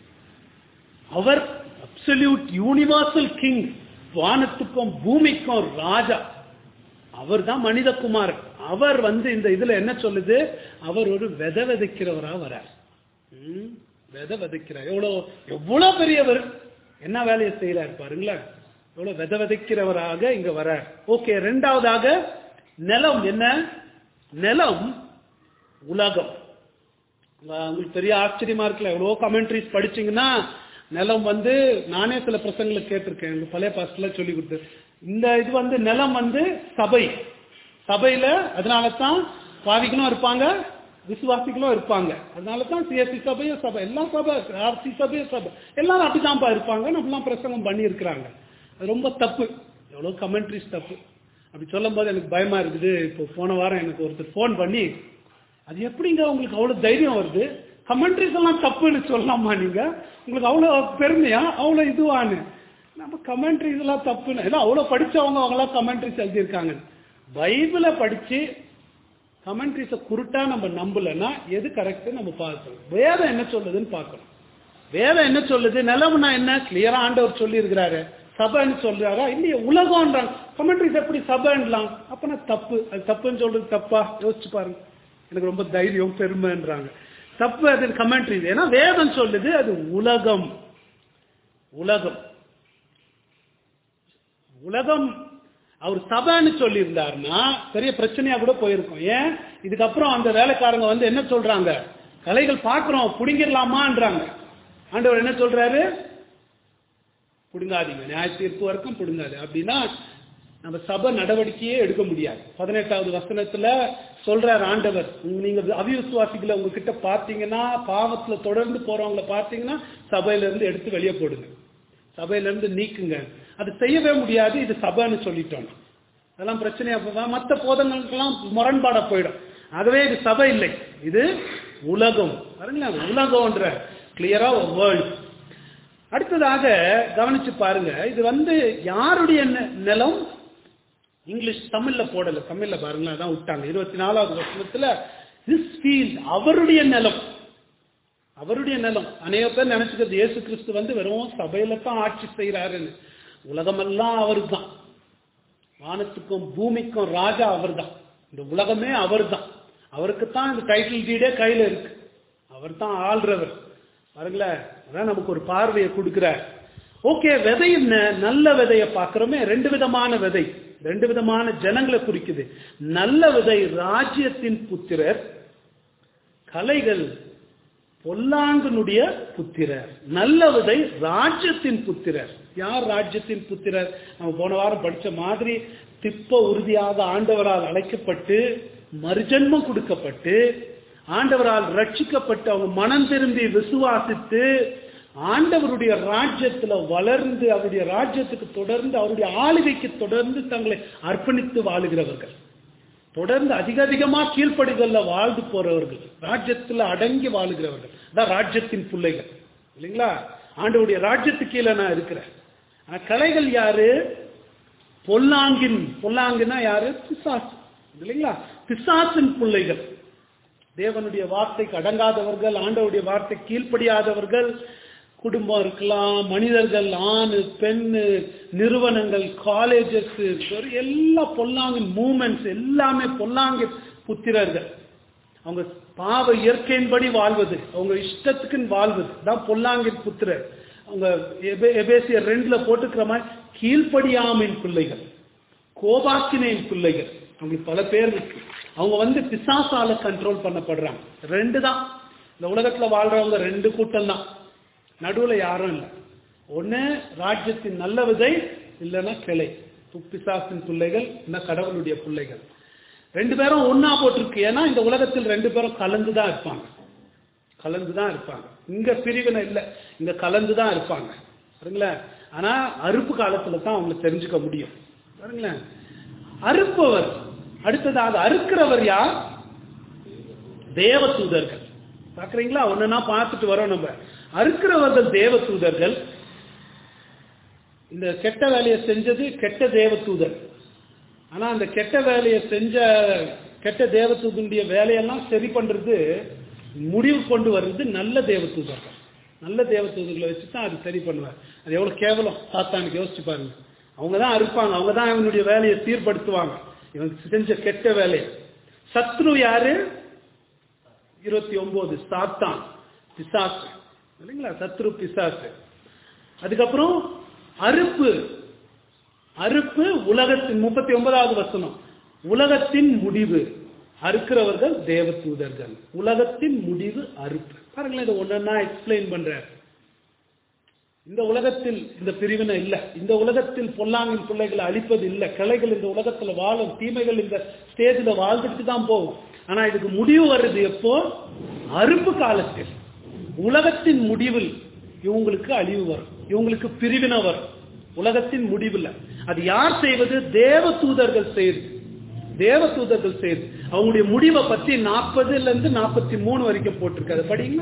அவர் அப்சல்யூட் யூனிவர்சல் கிங், வானத்துக்கும் பூமிக்கும் ராஜா. அவர் தான் மனிதகுமார். அவர் வந்து இந்த இதுல என்ன சொல்லுது? அவர் ஒரு விதை விதைக்கிறவரா வரார். விதை விதைக்கிறார். எவ்வளவு எவ்வளவு பெரியவர், என்ன வேலையை செய்யறாரு பாருங்களேன். எவ்வளவு விதை விதைக்கிறவராக இங்க வரார். ஓகே, ரெண்டாவதாக நிலம். என்ன நிலம்? உலகம். உங்களுக்கு பெரிய ஆச்சரியமா இருக்குல்ல, எவ்வளவு கமெண்ட்ரிஸ் படிச்சீங்கன்னா நிலம் வந்து, நானே சில பிரசங்களை கேட்டிருக்கேன், எங்க பழைய பாஸ்டர்ல சொல்லி கொடுத்து. இந்த இது வந்து நிலம் வந்து சபை. சபையில அதனாலதான் பாவிகளும் இருப்பாங்க, விசுவாசிகளும் இருப்பாங்க. அதனாலதான் சிஎஸ்சி சபையும் சபை, எல்லா சபை, ஆர்சி சபையும் சபை, எல்லாரும் அப்படிதான்ப்பா இருப்பாங்க. நம்மளாம் பிரசங்கம் பண்ணி இருக்கிறாங்க. அது ரொம்ப தப்பு, எவ்வளவு கமெண்ட்ரிஸ் தப்பு. அப்படி சொல்லும் போது எனக்கு பயமா இருக்குது. இப்போ போன வாரம் எனக்கு ஒருத்தர் போன் பண்ணி, அது எப்படிங்க உங்களுக்கு அவ்வளவு தைரியம் வருது, கமெண்ட்ரிஸ் எல்லாம் தப்புன்னு சொல்லலாமா நீங்க, உங்களுக்கு அவ்வளவு பெருமையா, அவ்வளவு இதுவான்னு. நம்ம கமெண்ட்ரிஸ் எல்லாம் தப்புன்னு, ஏன்னா அவ்வளவு படிச்சவங்க அவங்களாம் கமெண்ட்ரிஸ் எழுதியிருக்காங்க. பைபிளை படிச்சு கமெண்ட்ரிஸ குருட்டா நம்ம நம்பலன்னா எது கரெக்ட் நம்ம பார்க்கணும். வேதம் என்ன சொல்லுதுன்னு பார்க்கணும். வேதம் என்ன சொல்லுது? நிலம்னா என்ன கிளியரா ஆண்டவர் சொல்லி இருக்கிறாரு. சபைன்னு சொல்றாரா இல்லையா? உலகம்ன்றாங்க. கமெண்ட்ரிஸ் எப்படி சபைன்லாம்? அப்பனா தப்பு. அது தப்புன்னு சொல்றது தப்பா? யோசிச்சு பாருங்க. எனக்கு ரொம்ப தைரியம் பெருமைன்றாங்க. தப்பு அது கமெண்ட்ரிஸ். ஏன்னா வேதம் சொல்லுது அது உலகம். உலகம் உலகம் அவர் சபைன்னு சொல்லி இருந்தாருன்னா பெரிய பிரச்சனையா கூட போயிருக்கும். ஏன் இதுக்கப்புறம் அந்த வேலைக்காரங்க வந்து என்ன சொல்றாங்க, கலைகள் பார்க்கிறோம் புடுங்கிடலாமான்றாங்க. ஆண்டவர் என்ன சொல்றாரு, புடுங்காதீங்க, நியாய தீர்ப்பு வரைக்கும் புடுங்காது. அப்படின்னா நம்ம சபை நடவடிக்கையே எடுக்க முடியாது. பதினெட்டாவது வசனத்துல சொல்றாரு ஆண்டவர், நீங்க அவிசுவாசிகளை உங்ககிட்ட பார்த்தீங்கன்னா, பாவத்துல தொடர்ந்து போறவங்களை பார்த்தீங்கன்னா சபையில இருந்து எடுத்து வெளியே போடுங்க, சபையில இருந்து நீக்குங்க. அது செய்யவே முடியாது, இது சபைன்னு சொல்லிட்டோம். அதெல்லாம் பிரச்சனையா போதும், மற்ற போதங்களுக்கெல்லாம் முரண்பாடா போயிடும். ஆகவே இது சபை இல்லை, இது உலகம். உலகம்ன்ற கிளியரா வேர்ல்ட். அடுத்ததாக கவனிச்சு பாருங்க, இது வந்து யாருடைய நிலம்? இங்கிலீஷ் தமிழ்ல போடல, தமிழ்ல பாருங்களேன், அதான் விட்டாங்க. இருபத்தி நாலாவது வருஷத்துல திஸ் ஃபீல்ட் அவருடைய நிலம், அவருடைய நிலம். அநேக பேர் நினைச்சுக்கிறது இயேசு கிறிஸ்து வந்து வெறும் சபையில தான் ஆட்சி செய்யறாருன்னு. உலகமெல்லாம் அவரு தான், வானத்துக்கும் பூமிக்கும் ராஜா அவர் தான், இந்த உலகமே அவர் தான். அவருக்கு தான் இந்த டைட்டில் டீடே கையில இருக்கு, அவர் தான் ஆள்றவர். பாருங்களேன், அதான் நமக்கு ஒரு பார்வையை கொடுக்கிறார். ஓகே, விதை என்ன? நல்ல விதையை பார்க்கிறோமே. ரெண்டு விதமான விதை, ரெண்டு விதமான ஜனங்களை குறிக்குது. நல்ல விதை ராஜ்யத்தின் புத்திரர், கலைகள் பொல்லாங்கனுடைய புத்திரர். நல்ல விதை ராஜ்யத்தின் புத்திரர். யார் ராஜ்யத்தின் புத்திரர்? நம்ம போன வாரம் படிச்ச மாதிரி திப்ப உறுதியாக ஆண்டவரால் அழைக்கப்பட்டு மறுஜன்மம் கொடுக்கப்பட்டு ஆண்டவரால் ரட்சிக்கப்பட்டு அவங்க மனம் திரும்பி விசுவாசித்து ஆண்டவருடைய ராஜ்யத்துல வளர்ந்து அவருடைய ராஜ்யத்துக்கு தொடர்ந்து அவருடைய ஆளுகைக்கு தொடர்ந்து தங்களை அர்ப்பணித்து வாழுகிறவர்கள், தொடர்ந்து அதிக அதிகமா கீழ்ப்படிதல்ல வாழ்ந்து போறவர்கள், ராஜ்யத்துல அடங்கி வாழுகிறவர்கள் தான் ராஜ்யத்தின் பிள்ளைகள் இல்லைங்களா? ஆண்டவருடைய ராஜ்யத்துக்கு கீழே நான் இருக்கிறேன். கலைகள் யாரு? பொல்லாங்கின். பொல்லாங்குன்னா யாரு? பிசாசு இல்லைங்களா? பிசாசின் பிள்ளைகள், தேவனுடைய வார்த்தைக்கு அடங்காதவர்கள், ஆண்டவருடைய வார்த்தை கீழ்ப்படியாதவர்கள். குடும்பம் இருக்கலாம், மனிதர்கள், ஆணு பெண்ணு, நிறுவனங்கள், காலேஜஸ், எல்லா பொல்லாங்கின் மூமெண்ட்ஸ் எல்லாமே பொல்லாங்கின் புத்திரர்கள். அவங்க பாவ இயற்கையின்படி வாழ்வது, அவங்க இஷ்டத்துக்குன்னு வாழ்வது தான் பொல்லாங்கின் புத்திரர். அவங்க எபேசியர் ரெண்டுல போட்டுக்கிற மாதிரி கீழ்ப்படியாமின் பிள்ளைகள், கோபாக்கினின் பிள்ளைகள். அவங்களுக்கு பல பேர் இருக்கு. அவங்க வந்து பிசாசால கண்ட்ரோல் பண்ணப்படுறாங்க. ரெண்டு தான் இந்த உலகத்துல வாழ்றவங்க, ரெண்டு கூட்டம் தான், நடுவுல யாரும் இல்லை. ஒண்ணு ராஜ்யத்தின் நல்ல விதை, இல்லைன்னா கிளை பிசாசின் பிள்ளைகள், இல்ல கடவுளுடைய பிள்ளைகள். ரெண்டு பேரும் ஒன்னா போட்டிருக்கு. ஏன்னா இந்த உலகத்தில் ரெண்டு பேரும் கலந்துதான் இருப்பாங்க, கலந்துதான் இருப்பாங்க. இங்க பிரிவினை இல்லை, இங்க கலந்துதான் இருப்பாங்க. பாருங்களேன். ஆனா அறுப்பு காலத்துல தான் அவங்க தெரிஞ்சுக்க முடியும். பாருங்களேன், அறுப்பவர். அடுத்ததாக அறுக்கிறவர் யார்? தேவ தூதர்கள். பாக்குறீங்களா? ஒன்னா பார்த்துட்டு வரோம் நம்ம. அறுக்கிறவர்கள் தேவ தூதர்கள். இந்த கெட்ட வேலையை செஞ்சது கெட்ட தேவ தூதர். ஆனா அந்த கெட்ட வேலையை செஞ்ச கெட்ட தேவ தூதனுடைய வேலையெல்லாம் சரி பண்றது, முடிவு கொண்டு வர்றது நல்ல தேவ தூதர்கள். நல்ல தேவ தூதர்களை வச்சுதான் அது சரி பண்ணுவார். அது எவ்வளவு கேவலம் சாத்தானுக்கு யோசிச்சு பாருங்க. அவங்கதான் அறுப்பாங்க, அவங்கதான் இவனுடைய வேலையை சீர்படுத்துவாங்க, இவன் செஞ்ச கெட்ட வேலையை. சத்ரு யாரு? இருபத்தி ஒன்பது சாத்தான், பிசாசு இல்லைங்களா? சத்ரு பிசாசு. அதுக்கப்புறம் அறுப்பு. அறுப்பு உலகத்தின் முப்பத்தி ஒன்பதாவது வசனம், உலகத்தின் முடிவு. அறுக்கிறவர்கள் தேவ தூதர்கள். உலகத்தின் முடிவு அறுப்பு. பாருங்களேன், இதை ஒன்னா எக்ஸ்பிளைன் பண்றார். இந்த உலகத்தில் இந்த பிரிவினை இல்லை, இந்த உலகத்தில் பொல்லாங்கின் பிள்ளைகளை அழிப்பது இல்லை. கிளைகள் இந்த உலகத்துல வாழும், தீமைகள் இந்த ஸ்டேஜ்ல வாழ்ந்துட்டு தான் போகும். ஆனா இதுக்கு முடிவு வருது எப்போ? அறுப்பு காலத்தில். உலகத்தின் முடிவில் இவங்களுக்கு அழிவு வரும், இவங்களுக்கு பிரிவினை வரும். உலகத்தின் முடிவில் அது யார் செய்வது? தேவ தூதர்கள் செய்யுது, தேவ தூதர்கள் செய்யுது. அவங்களுடைய முடிவை பத்தி நாற்பதுல இருந்து நாற்பத்தி மூணு வரைக்கும் போட்டிருக்காரு, படிங்களா?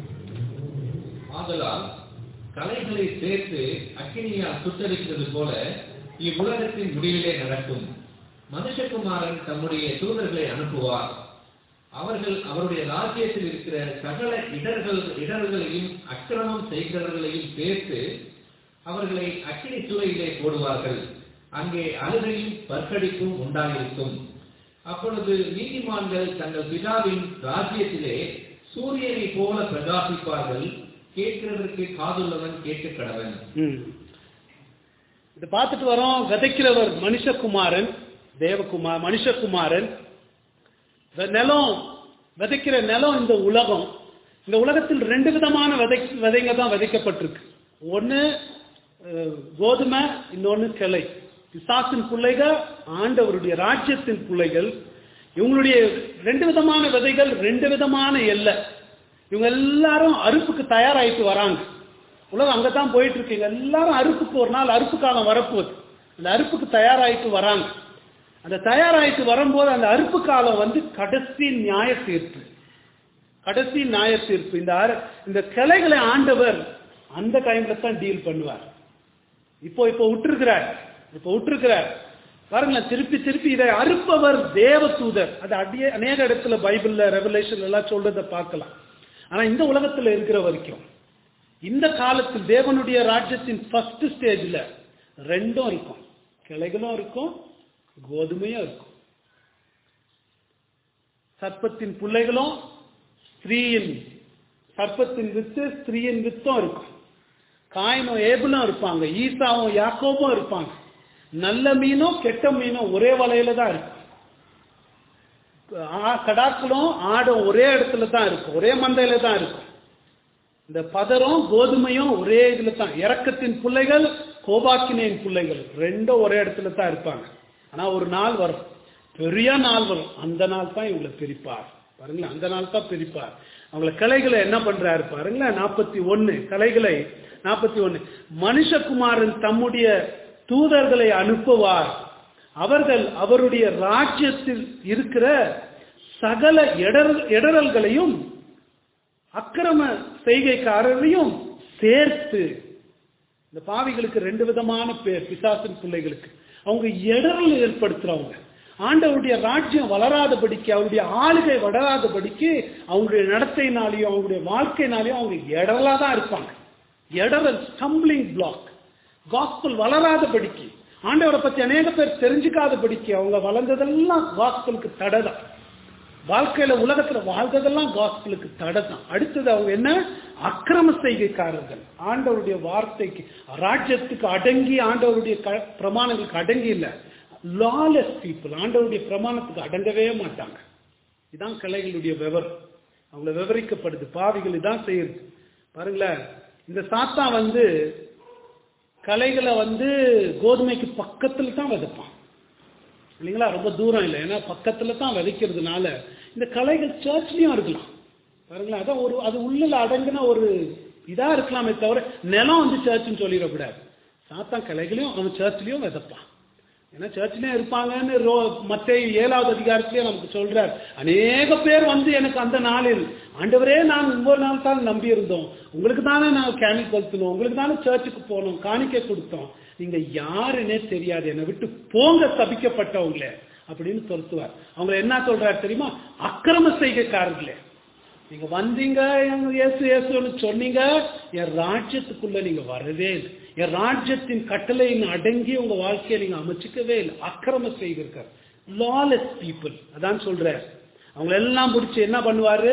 ஆதலால் கலைகளை சேர்த்து அக்கினியால் சுட்டரிக்கிறது போல இவ்வுலகத்தின் முடிவிலே நடக்கும். மனுஷகுமாரன் தம்முடைய தூதர்களை அனுப்புவார். அவர்கள் அவருடைய ராஜ்யத்தில் இருக்கிற சகல இடர்கள் இடர்களையும் அக்கிரமம் செய்கிறவர்களையும் சேர்த்து அவர்களை அக்கினி சூளையிலே போடுவார்கள். அங்கே அழுகையும் பற்கடிப்பும் உண்டாயிருக்கும். அப்பொழுது நீதிமான்கள் தங்கள் பிதாவின் ராஜ்யத்திலே சூரியனை போல பிரகாசிப்பார்கள். கேட்கிறதற்கு காதுள்ளவன் கேட்க கடவன். இதை பார்த்துட்டு வரோம். விதைக்கிறவர் மனுஷகுமாரன், தேவகுமார் மனுஷகுமாரன். நிலம் விதைக்கிற நிலம் இந்த உலகம். இந்த உலகத்தில் ரெண்டு விதமான விதை விதைங்க தான் விதைக்கப்பட்டிருக்கு. ஒன்னு கோதுமை, இன்னொன்னு கிளை. பிசாசின் பிள்ளைகள், ஆண்டவருடைய ராஜ்யத்தின் பிள்ளைகள். இவங்களுடைய ரெண்டு விதமான விதைகள், ரெண்டு விதமான எல்லை. இவங்க எல்லாரும் அறுப்புக்கு தயாராயிட்டு வராங்க. உலகம் அங்கதான் போயிட்டு இருக்கு. எல்லாரும் அறுப்புக்கு ஒரு நாள் அறுப்பு காலம் வரப்போகுது. அந்த அறுப்புக்கு தயாராயிட்டு வராங்க. அந்த தயாராயிட்டு வரும்போது அந்த அறுப்பு காலம் வந்து கடைசி நியாய தீர்ப்பு. கடைசி நியாய தீர்ப்பு. இந்த இந்த கிளைகளை ஆண்டவர் அந்த டைம்ல தான் டீல் பண்ணுவார். இப்போ இப்போ விட்டுருக்கிறார் இப்போ விட்டுருக்கிறார் பாருங்களேன். திருப்பி திருப்பி இதை அறுப்பவர் தேவ தூதர். அது அடியே அநேக இடத்துல பைபிள்ல ரெவலேஷன் எல்லாம் சொல்றதை பார்க்கலாம். ஆனா இந்த உலகத்துல இருக்கிற வரைக்கும், இந்த காலத்தில் தேவனுடைய ராஜ்யத்தின் ஃபர்ஸ்ட் ஸ்டேஜ்ல ரெண்டும் இருக்கும். கிளைகளும் இருக்கும், கோதுமையும் இருக்கும். சர்ப்பத்தின் பிள்ளைகளும், ஸ்திரீயின் சர்ப்பத்தின் வித்து ஸ்திரீயின் வித்தும் இருக்கும். காயினும் ஏபுலும் இருப்பாங்க, ஈசாவும் யாக்கோபும் இருப்பாங்க. நல்ல மீனும் கெட்ட மீனும் ஒரே வலையில தான் இருக்கும். கடாக்களும் ஆடும் ஒரே இடத்துல தான் இருக்கும், ஒரே மந்தையில தான் இருக்கும். இந்த பதரும் கோதுமையும் ஒரே இதுல தான். இரக்கத்தின் பிள்ளைகள், கோபாக்கினியின் பிள்ளைகள் ரெண்டும் ஒரே இடத்துல தான் இருப்பாங்க. ஆனா ஒரு நாள் வரும், பெரிய நாள் வரும். அந்த நாள் தான் இவங்களை பிரிப்பார். பாருங்களேன், அந்த நாள் தான் பிரிப்பார். அவங்களை கலைகளை என்ன பண்றாரு பாருங்களேன். நாற்பத்தி ஒன்னு கலைகளை நாற்பத்தி ஒன்னு மனுஷகுமாரன் தம்முடைய தூதர்களை அனுப்புவார். அவர்கள் அவருடைய ராஜ்யத்தில் இருக்கிற சகல இடரல்களையும் அக்கிரம செய்கைக்காரரையும் சேர்த்து. இந்த பாவிகளுக்கு ரெண்டு விதமான பேர், பிசாசின் பிள்ளைகளுக்கு. அவங்க இடரல் ஏற்படுத்துறவங்க. ஆண்டவருடைய ராஜ்யம் வளராதபடிக்கு, அவருடைய ஆளுகை வளராதபடிக்கு அவங்களுடைய நடத்தையினாலையும் அவங்களுடைய வாழ்க்கையினாலையும் அவங்க இடரலா தான் இருப்பாங்க. இடரல், ஸ்டம்பிளிங் பிளாக். காஸ்பல் வளராதபடிக்கு, ஆண்டவரை பத்தி அநேக பேர் தெரிஞ்சுக்காதபடிக்கு அவங்க வளர்ந்ததெல்லாம் காஸ்பலுக்கு தடை தான். வாழ்க்கையில உலகத்துல வாழ்ந்ததெல்லாம் காஸ்பலுக்கு தடை தான். அடுத்தது அவங்க என்ன? அக்கிரம செய்கைக்காரர்கள். ஆண்டவருடைய வார்த்தைக்கு, ராஜ்யத்துக்கு அடங்கி, ஆண்டவருடைய பிரமாணங்களுக்கு அடங்கி இல்ல, லாலெஸ் பீப்புள். ஆண்டவருடைய பிரமாணத்துக்கு அடங்கவே மாட்டாங்க. இதுதான் கிளைகளுடைய விவரம். அவங்களை விவரிக்கப்படுது. பாவிகள் இதான் செய்யுது. பாருங்களேன், இந்த சாத்தா வந்து கலைகளை வந்து கோதுமைக்கு பக்கத்துல தான் விதைப்பான் இல்லைங்களா, ரொம்ப தூரம் இல்லை. ஏன்னா பக்கத்துல தான் விதைக்கிறதுனால இந்த கலைகள் சர்ச்லயும் இருக்கலாம். பாருங்களேன், அதான் ஒரு அது உள்ள அடங்குன ஒரு இதா இருக்கலாமே தவிர நிலம் வந்து சர்ச்சுன்னு சொல்லிடக்கூடாது. சாத்தான் கலைகளையும் அவன் சர்ச்லயும் விதைப்பான். ஏன்னா சர்ச்லயும் இருப்பாங்கன்னு ரோ மத்தேயு ஏழாவது அதிகாரத்திலேயே நமக்கு சொல்றார். அநேக பேர் வந்து எனக்கு அந்த நாளில், ஆண்டவரே நான் ஒவ்வொரு நாள் தான் நம்பி இருந்தோம், உங்களுக்கு தானே நாங்கள் கேனிக் கொளுத்தணும், உங்களுக்கு தானே சர்ச்சுக்கு போனோம், காணிக்கை கொடுத்தோம், நீங்க யாருன்னே தெரியாது, என்னை விட்டு போங்க சபிக்கப்பட்டவங்களே அப்படின்னு சொல்லுவார். அவங்க என்ன சொல்றாரு தெரியுமா? அக்கிரம செய்கைக்காரர்களே, நீங்க வந்தீங்க இயேசு இயேசுன்னு சொன்னீங்க, என் ராஜ்யத்துக்குள்ள நீங்க வரவே இல்லை, என் ராஜ்யத்தின் கட்டளையின் அடங்கி உங்க வாழ்க்கையை நீங்க அமைச்சிக்கவே இல்லை, அக்கிரம செய்கிறார். லாலெஸ் பீப்புள் அதான் சொல்ற. அவங்க எல்லாம் பிடிச்சி என்ன பண்ணுவாரு?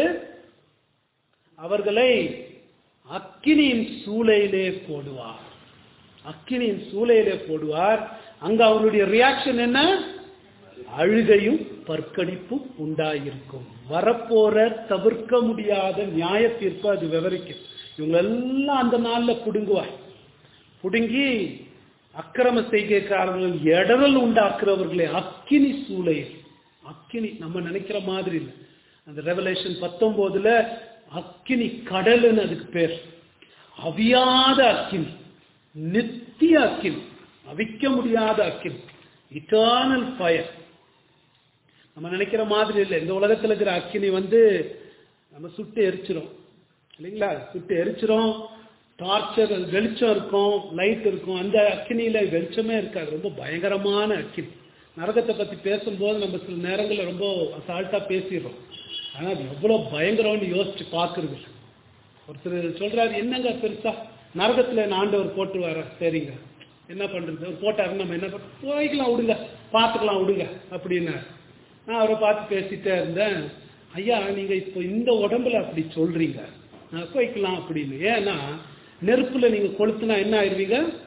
அவர்களை அக்கினியின் சூளையிலே போடுவார். அக்கினியின் சூளையிலே போடுவார். அங்க அவருடைய ரியாக்ஷன் என்ன? அழுகையும் பற்கடிப்பும் உண்டாயிருக்கும். வரப்போற தவிர்க்க முடியாத நியாய தீர்ப்பு அது விவரிக்கும். இவங்க எல்லாம் அந்த நாள்ல புடுங்குவார். புடுங்கி அக்கிரம செய்கைக்காரர்கள், இடரல் உண்டாக்குறவர்களே அக்கினி சூளையில். அக்கினி நம்ம நினைக்கிற மாதிரி இல்லை. அந்த ரெவலேஷன் பத்தொன்பதுல அக்கினி கடல்னு அதுக்கு பேர். அவியாத அக்கினி, நித்திய அக்கினி, அவிக்க முடியாத அக்கினி, இட்டர்னல் ஃபயர். நம்ம நினைக்கிற மாதிரி இல்லை. இந்த உலகத்தில் இருக்கிற அக்கினி வந்து நம்ம சுட்டு எரிச்சிரும் இல்லைங்களா? சுட்டு எரிச்சிரும். டார்ச்சர், வெளிச்சம் இருக்கும், லைட் இருக்கும். அந்த அக்கினியில வெளிச்சமே இருக்காது. ரொம்ப பயங்கரமான அக்கினி. நரகத்தை பத்தி பேசும்போது நம்ம சில நேரங்களில் ரொம்ப அசால்ட்டா பேசிடுறோம். ஆனா அது எவ்வளவு பயங்கரம்னு யோசிச்சு பாக்குறது. ஒருத்தர் சொல்றாரு, என்னங்க பெருசா நரகத்துல ஆண்டவர் போட்டு வர, சரிங்க என்ன பண்றது, போட்டாரு, நம்ம என்ன பண்ற, போய்க்கலாம் விடுங்க, பார்த்துக்கலாம் விடுங்க அப்படின்னு நான் அவரை பார்த்து பேசிட்டே இருந்தேன். ஐயா, நீங்க இப்போ இந்த உடம்புல அப்படி சொல்றீங்க, நான் போய்க்கலாம் அப்படின்னு. ஏன்னா நெருப்புல நீங்க கொளுத்துனா என்ன ஆயிருவீங்க?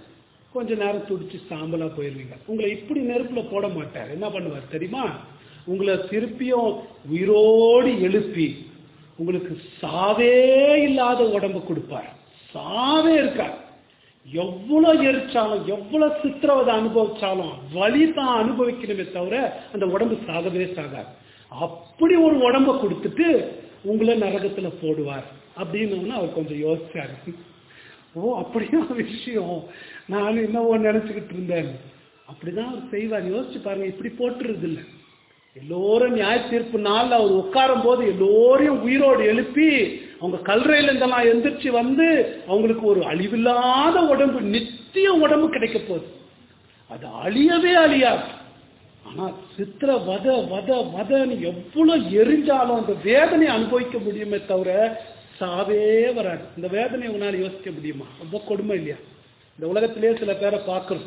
கொஞ்ச நேரம் துடிச்சு சாம்பலா போயிருவீங்க. உங்களை இப்படி நெருப்புல போட மாட்டார். என்ன பண்ணுவார் தெரியுமா? உங்களை திருப்பியும் உயிரோடு எழுப்பி உங்களுக்கு சாவே இல்லாத உடம்பு கொடுப்பார். சாவே இருக்கார். எவ்வளவு எரிச்சாலும் எவ்வளவு சித்திரவதை அனுபவிச்சாலும் வலி தான் அனுபவிக்கணுமே தவிர அந்த உடம்பு சாகவே சாகாது. அப்படி ஒரு உடம்ப கொடுத்துட்டு உங்களை நரகத்துல போடுவார் அப்படின்னு அவர் கொஞ்சம் யோசிச்சாரு. ஓ அப்படியா விஷயம், நான் என்னவோ நினைச்சுக்கிட்டு இருந்தேன். அப்படிதான் அவர் செய்வார். யோசிச்சு பாருங்க, இப்படி போட்டுறது இல்லை. எல்லோரும் நியாய தீர்ப்பு நாள் அவர் உட்காரும் போது எல்லோரையும் உயிரோடு எழுப்பி அவங்க கல்றையில இருந்தெல்லாம் எந்திரிச்சு வந்து அவங்களுக்கு ஒரு அழிவில்லாத உடம்பு, நித்திய உடம்பு கிடைக்க போகுது. அது அழியவே அழியாது. ஆனா சித்திர வத வத வதன்னு எவ்வளவு எரிஞ்சாலும் அந்த வேதனை அனுபவிக்க முடியுமே தவிர சாவே வராது. இந்த வேதனை உங்களால யோசிக்க முடியுமா? ரொம்ப கொடுமை இல்லையா? இந்த உலகத்திலே சில பேரை பார்க்கணும்,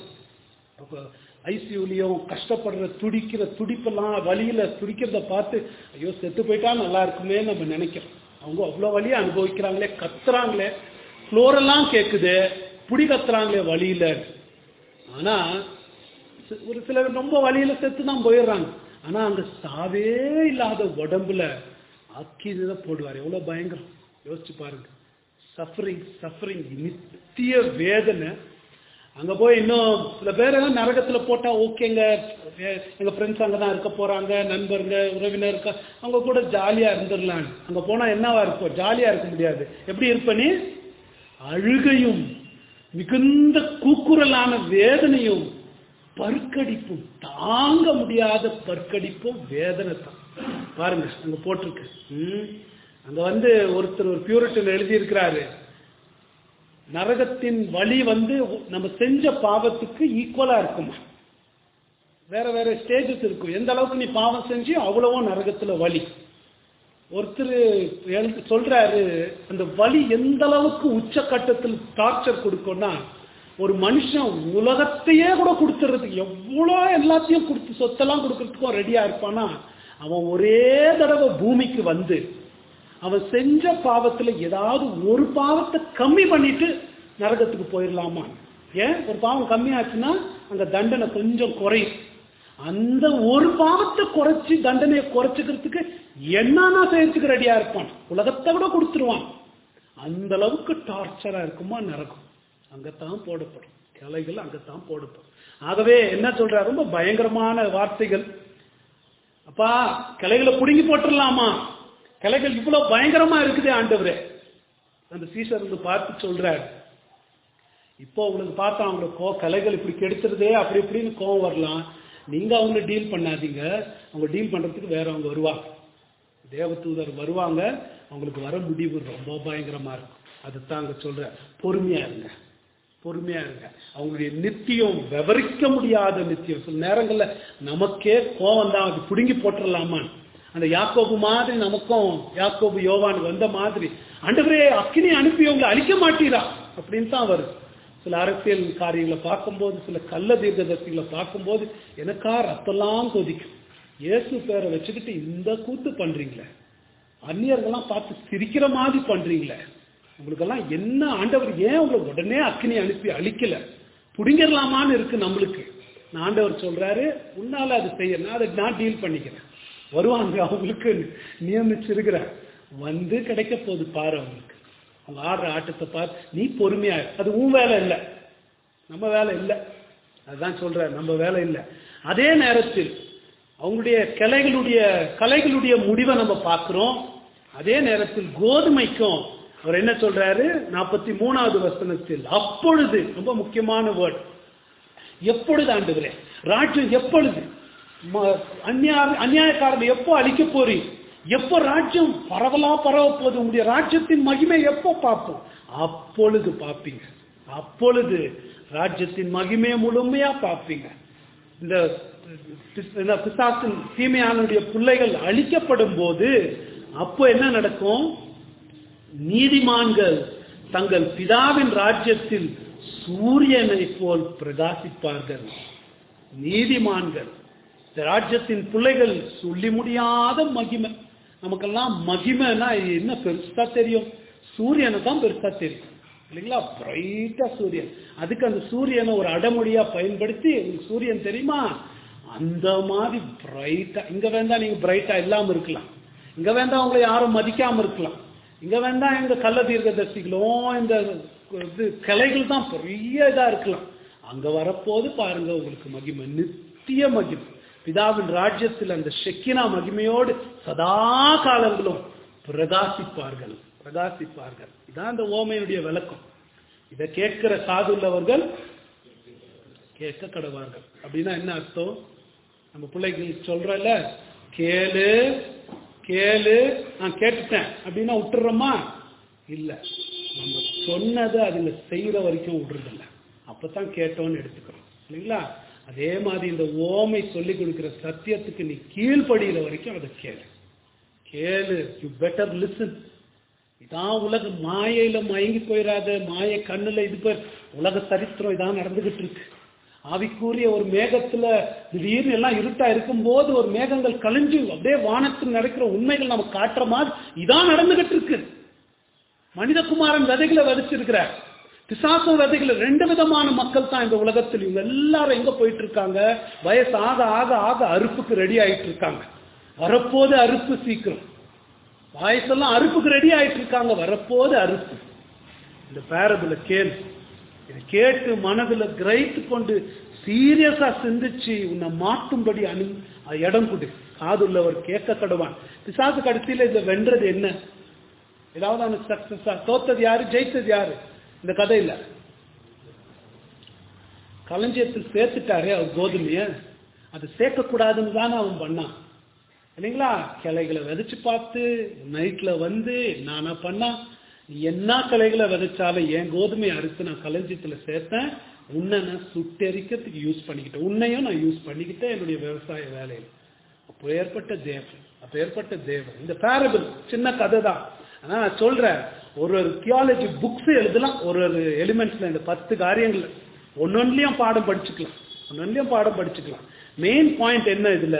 ஐசியூலையும் கஷ்டப்படுற துடிக்கிற துடிப்பெல்லாம் வலியில துடிக்கிறத பார்த்து ஐயோ செத்து போயிட்டா நல்லா இருக்குமே நம்ம நினைக்கிறோம். அவங்க அவ்வளோ வலியை அனுபவிக்கிறாங்களே, கத்துறாங்களே, ஃப்ளோரெல்லாம் கேட்குது, புடி கத்துறாங்களே வலியில. ஆனா ஒரு சிலர் ரொம்ப வலியில செத்து தான் போயிடுறாங்க. ஆனா அந்த சாவே இல்லாத உடம்புல அக்கிதான் போடுவார். எவ்வளவு பயங்கரம் யோசிச்சு பாருங்க. சஃபரிங் சஃபரிங் நித்திய வேதனை. அங்க போய் இன்னும் சில பேர் நரகத்துல போட்டா ஓகேங்க, எங்க ஃப்ரெண்ட்ஸ் அங்கதான் இருக்க போறாங்க, நண்பருங்க உறவினர் இருக்க, அவங்க கூட ஜாலியா இருந்துடலாம். அங்க போனா என்னவா இருக்கும்? ஜாலியா இருக்க முடியாது. எப்படி இருப்ப நீ? அழுகையும் மிகுந்த கூக்குரலான வேதனையும் பற்கடிப்பும், தாங்க முடியாத பற்கடிப்பும் வேதனை தான். பாருங்க அங்க போட்டிருக்கு. உம் அங்க வந்து ஒருத்தர் ஒரு பியூரிட்டன் எழுதி இருக்கிறாரு, நரகத்தின் வலி வந்து நம்ம செஞ்ச பாவத்துக்கு ஈக்குவலா இருக்குமா. வேற வேற ஸ்டேஜஸ் இருக்கும். எந்த அளவுக்கு நீ பாவம் செஞ்சு அவ்வளவோ நரகத்துல வலி. ஒருத்தர் சொல்றாரு அந்த வலி எந்த அளவுக்கு உச்சக்கட்டத்தில் டார்ச்சர் கொடுக்கும்னா, ஒரு மனுஷன் உலகத்தையே கூட கொடுத்துறதுக்கு, எவ்வளோ எல்லாத்தையும் கொடுத்து சொத்தெல்லாம் கொடுக்கறதுக்கும் ரெடியா இருப்பானா, அவன் ஒரே தடவை பூமிக்கு வந்து அவன் செஞ்ச பாவத்துல ஏதாவது ஒரு பாவத்தை கம்மி பண்ணிட்டு நரகத்துக்கு போயிடலாமா? ஏன்? ஒரு பாவம் கம்மியாச்சுன்னா அங்க தண்டனை கொஞ்சம் குறையும். அந்த ஒரு பாவத்தை குறைச்சி தண்டனையை குறைச்சிக்கிறதுக்கு என்னன்னா செய்யறதுக்கு ரெடியா இருப்பான். உலகத்தை கூட கொடுத்துருவான். அந்த அளவுக்கு டார்ச்சரா இருக்குமா நரகம். அங்கத்தான் போடப்படும் கிளைகள், அங்கத்தான் போடப்படும். ஆகவே என்ன சொல்ற, ரொம்ப பயங்கரமான வார்த்தைகள். அப்பா கிளைகளை புடுங்கி போட்டுடலாமா? கிளைகள் இவ்வளவு பயங்கரமா இருக்குது ஆண்டவரே. அந்த சீசர் வந்து பார்த்து சொல்றாரு, இப்போ உங்களுக்கு பார்த்தா அவங்களுக்கு கலைகள் இப்படி கெடுத்துறதே அப்படி இப்படின்னு கோவம் வரலாம். நீங்க அவங்க டீல் பண்ணாதீங்க. அவங்க டீல் பண்றதுக்கு வேற அவங்க வருவாங்க, தேவதூதர் வருவாங்க. அவங்களுக்கு வர முடிவு ரொம்ப பயங்கரமா இருக்கும். அதுதான் அங்க சொல்ற, பொறுமையா இருங்க, பொறுமையா இருங்க. அவங்களுடைய நித்தியம் விவரிக்க முடியாத நித்தியம். சில நேரங்கள்ல நமக்கே கோவம் தான், அது புடுங்கி போட்டுடலாமா. அந்த யாக்கோபு மாதிரி நமக்கும் யாக்கோபு யோவான் வந்த மாதிரி, ஆண்டவரே அக்கினி அனுப்பி அவங்களை அழிக்க மாட்டீரா அப்படின்னு தான் வருது. சில அரசியல் காரியங்களை பார்க்கும்போது, சில கள்ள தீர்க்கதரிசிகளை பார்க்கும்போது எனக்கா ரத்தெல்லாம் கொதிக்கும். இயேசு பேரை வச்சுக்கிட்டு இந்த கூத்து பண்றீங்களே, அந்நியர்கள்லாம் பார்த்து சிரிக்கிற மாதிரி பண்றீங்களே, உங்களுக்கெல்லாம் என்ன ஆண்டவர் ஏன் உங்களை உடனே அக்கினி அனுப்பி அழிக்கல, புடிங்கிடலாமான்னு இருக்கு நம்மளுக்கு. ஆண்டவர் சொல்றாரு, உன்னால அது செய்ய, நான் அதை நான் டீல் பண்ணிக்கிறேன். வருவாங்க, அவங்களுக்கு நியமிச்சிருக்கிற வந்து கிடைக்க போகுது பாரு. அவங்களுக்கு அவங்க ஆடுற ஆட்டத்தை பார்த்து நீ பொறுமையா, அது உன் வேலை இல்லை, நம்ம வேலை இல்லை. அதுதான் சொல்ற, நம்ம வேலை இல்லை. அதே நேரத்தில் அவங்களுடைய கிளைகளுடைய கலைகளுடைய முடிவை நம்ம பார்க்கிறோம். அதே நேரத்தில் கோதுமைக்கும் அவர் என்ன சொல்றாரு, நாற்பத்தி மூணாவது வசனத்தில், அப்பொழுது, ரொம்ப முக்கியமான வேர்ட், எப்பொழுது ஆண்டவரே ராஜ்யம், எப்பொழுது அநியாயக்காரர்கள் எப்போ அழிக்க போறீங்க, எப்போ ராஜ்யம் பரவலா பரவ போகுது, உங்களுடைய ராஜ்யத்தின் மகிமை எப்போ பார்ப்போம், அப்பொழுது பார்ப்பீங்க. அப்பொழுது ராஜ்யத்தின் மகிமையை முழுமையா பார்ப்பீங்க. இந்த பிசாசின் தீமையானுடைய பிள்ளைகள் அழிக்கப்படும் போது அப்போ என்ன நடக்கும்? நீதிமான்கள் தங்கள் பிதாவின் ராஜ்யத்தில் சூரியனை போல் பிரகாசிப்பார்கள். நீதிமான்கள், இந்த ராஜ்யத்தின் பிள்ளைகள் சொல்லி முடியாத மகிமை. நமக்கெல்லாம் மகிமைனா என்ன பெருசா தெரியும்? சூரியனை தான் பெருசா தெரியும். இல்லைங்களா? பிரைட்டா சூரியன். அதுக்கு அந்த சூரியனை ஒரு அடமொழியா பயன்படுத்தி, உங்களுக்கு சூரியன் தெரியுமா, அந்த மாதிரி பிரைட்டா. இங்க வேண்டா நீங்க பிரைட்டா இல்லாம இருக்கலாம், இங்க வேண்டா உங்களை யாரும் மதிக்காம இருக்கலாம், இங்க வேண்டா எங்க கள்ள தீர்க்கதரிசிகளும் இந்த இது கிளைகள் தான் பெரிய இதா இருக்கலாம். அங்க வரப்போது பாருங்க உங்களுக்கு மகிமை, நித்திய மகிமை. பிதாவின் ராஜ்யத்தில் அந்த ஷெக்கினா மகிமையோடு சதா காலங்களும் பிரகாசிப்பார்கள் பிரகாசிப்பார்கள். இதான் அந்த ஓமையுடைய விளக்கம். இதை கேட்கிற காதுள்ளவர்கள் கேட்க கடவார்கள். அப்படின்னா என்ன அர்த்தம்? நம்ம பிள்ளைகளுக்கு சொல்றல, கேளு கேளு நான் கேட்டுட்டேன் அப்படின்னா விட்டுறோமா? இல்ல, நம்ம சொன்னதை அதுல செய்யற வரைக்கும் விடுறதில்ல, அப்பதான் கேட்டோன்னு எடுத்துக்கிறோம் இல்லைங்களா? அதே மாதிரி இந்த ஓமை சொல்லி கொடுக்கிற சத்தியத்துக்கு நீ கீழ்படுகிற வரைக்கும் அதை கேளு கேளு யூ பெட்டர் லிசன். இதான் உலக மாயையில மயங்கி போயிடாத, மாய கண்ணுல இது போய் உலக சரித்திரம் இதான் நடந்துகிட்டு இருக்கு. ஆவிக்குரிய ஒரு மேகத்துல திடீர்னு எல்லாம் இருட்டா இருக்கும் போது ஒரு மேகங்கள் கழிஞ்சு அப்படியே வானத்தில் நடக்கிற உண்மைகள் நம்ம காட்டுற மாதிரி இதான் நடந்துகிட்டு இருக்கு. மனிதகுமாரன் விதைகளை விதைச்சிருக்கிறார், பிசாசம் விதைகளை. ரெண்டு விதமான மக்கள் தான் இந்த உலகத்தில். இவங்க எல்லாரும் எங்க போயிட்டு இருக்காங்க? வயசு ஆக ஆக ஆக அறுப்புக்கு ரெடி ஆயிட்டு இருக்காங்க. வரப்போது அறுப்பு சீக்கிரம். வயசெல்லாம் அறுப்புக்கு ரெடி ஆயிட்டு இருக்காங்க, வரப்போது அறுப்பு. இந்த பேரபிள கேளு, இதை கேட்டு மனதுல கிரகித்து கொண்டு சீரியஸா சிந்திச்சு உன்னை மாற்றும்படி அனு இடம் கொடு. காதுள்ளவர் கேட்க கடவான். பிசாசு கடைசியில இதை வென்றது என்ன? ஏதாவது அவனுக்கு சக்சஸா? தோத்தது யாரு, ஜெயித்தது யாரு இந்த கதையில? களஞ்சியத்தில் சேர்த்துட்டாரே அவர் கோதுமைய, அது சேர்க்க கூடாதுன்னு தானே அவன் பண்ணான் இல்லைங்களா? கிளைகளை விதைச்சு பார்த்து நைட்ல வந்து நானா பண்ணா, நீ என்ன கிளைகளை விதைச்சாலும் என் கோதுமையை அறுத்து நான் களஞ்சியத்துல சேர்த்தேன், உன்னை நான் சுட்டெரிக்கிறதுக்கு யூஸ் பண்ணிக்கிட்டேன், உன்னையும் நான் யூஸ் பண்ணிக்கிட்டேன் என்னுடைய விவசாய வேலையில். அப்போ ஏற்பட்ட தேவன், அப்போ ஏற்பட்ட தேவன். இந்த பேரபிள் சின்ன கதை தான், ஆனா நான் சொல்றேன், ஒரு ஒரு தியாலஜி புக்ஸ் எழுதலாம், ஒரு ஒரு எலிமெண்ட்ஸ்ல இந்த பத்து காரியங்கள் ஒன்னொன்னுலயும் பாடம் படிச்சுக்கலாம், ஒன்னொன்னுலயும் பாடம் படிச்சுக்கலாம். மெயின் பாயிண்ட் என்ன இதுல?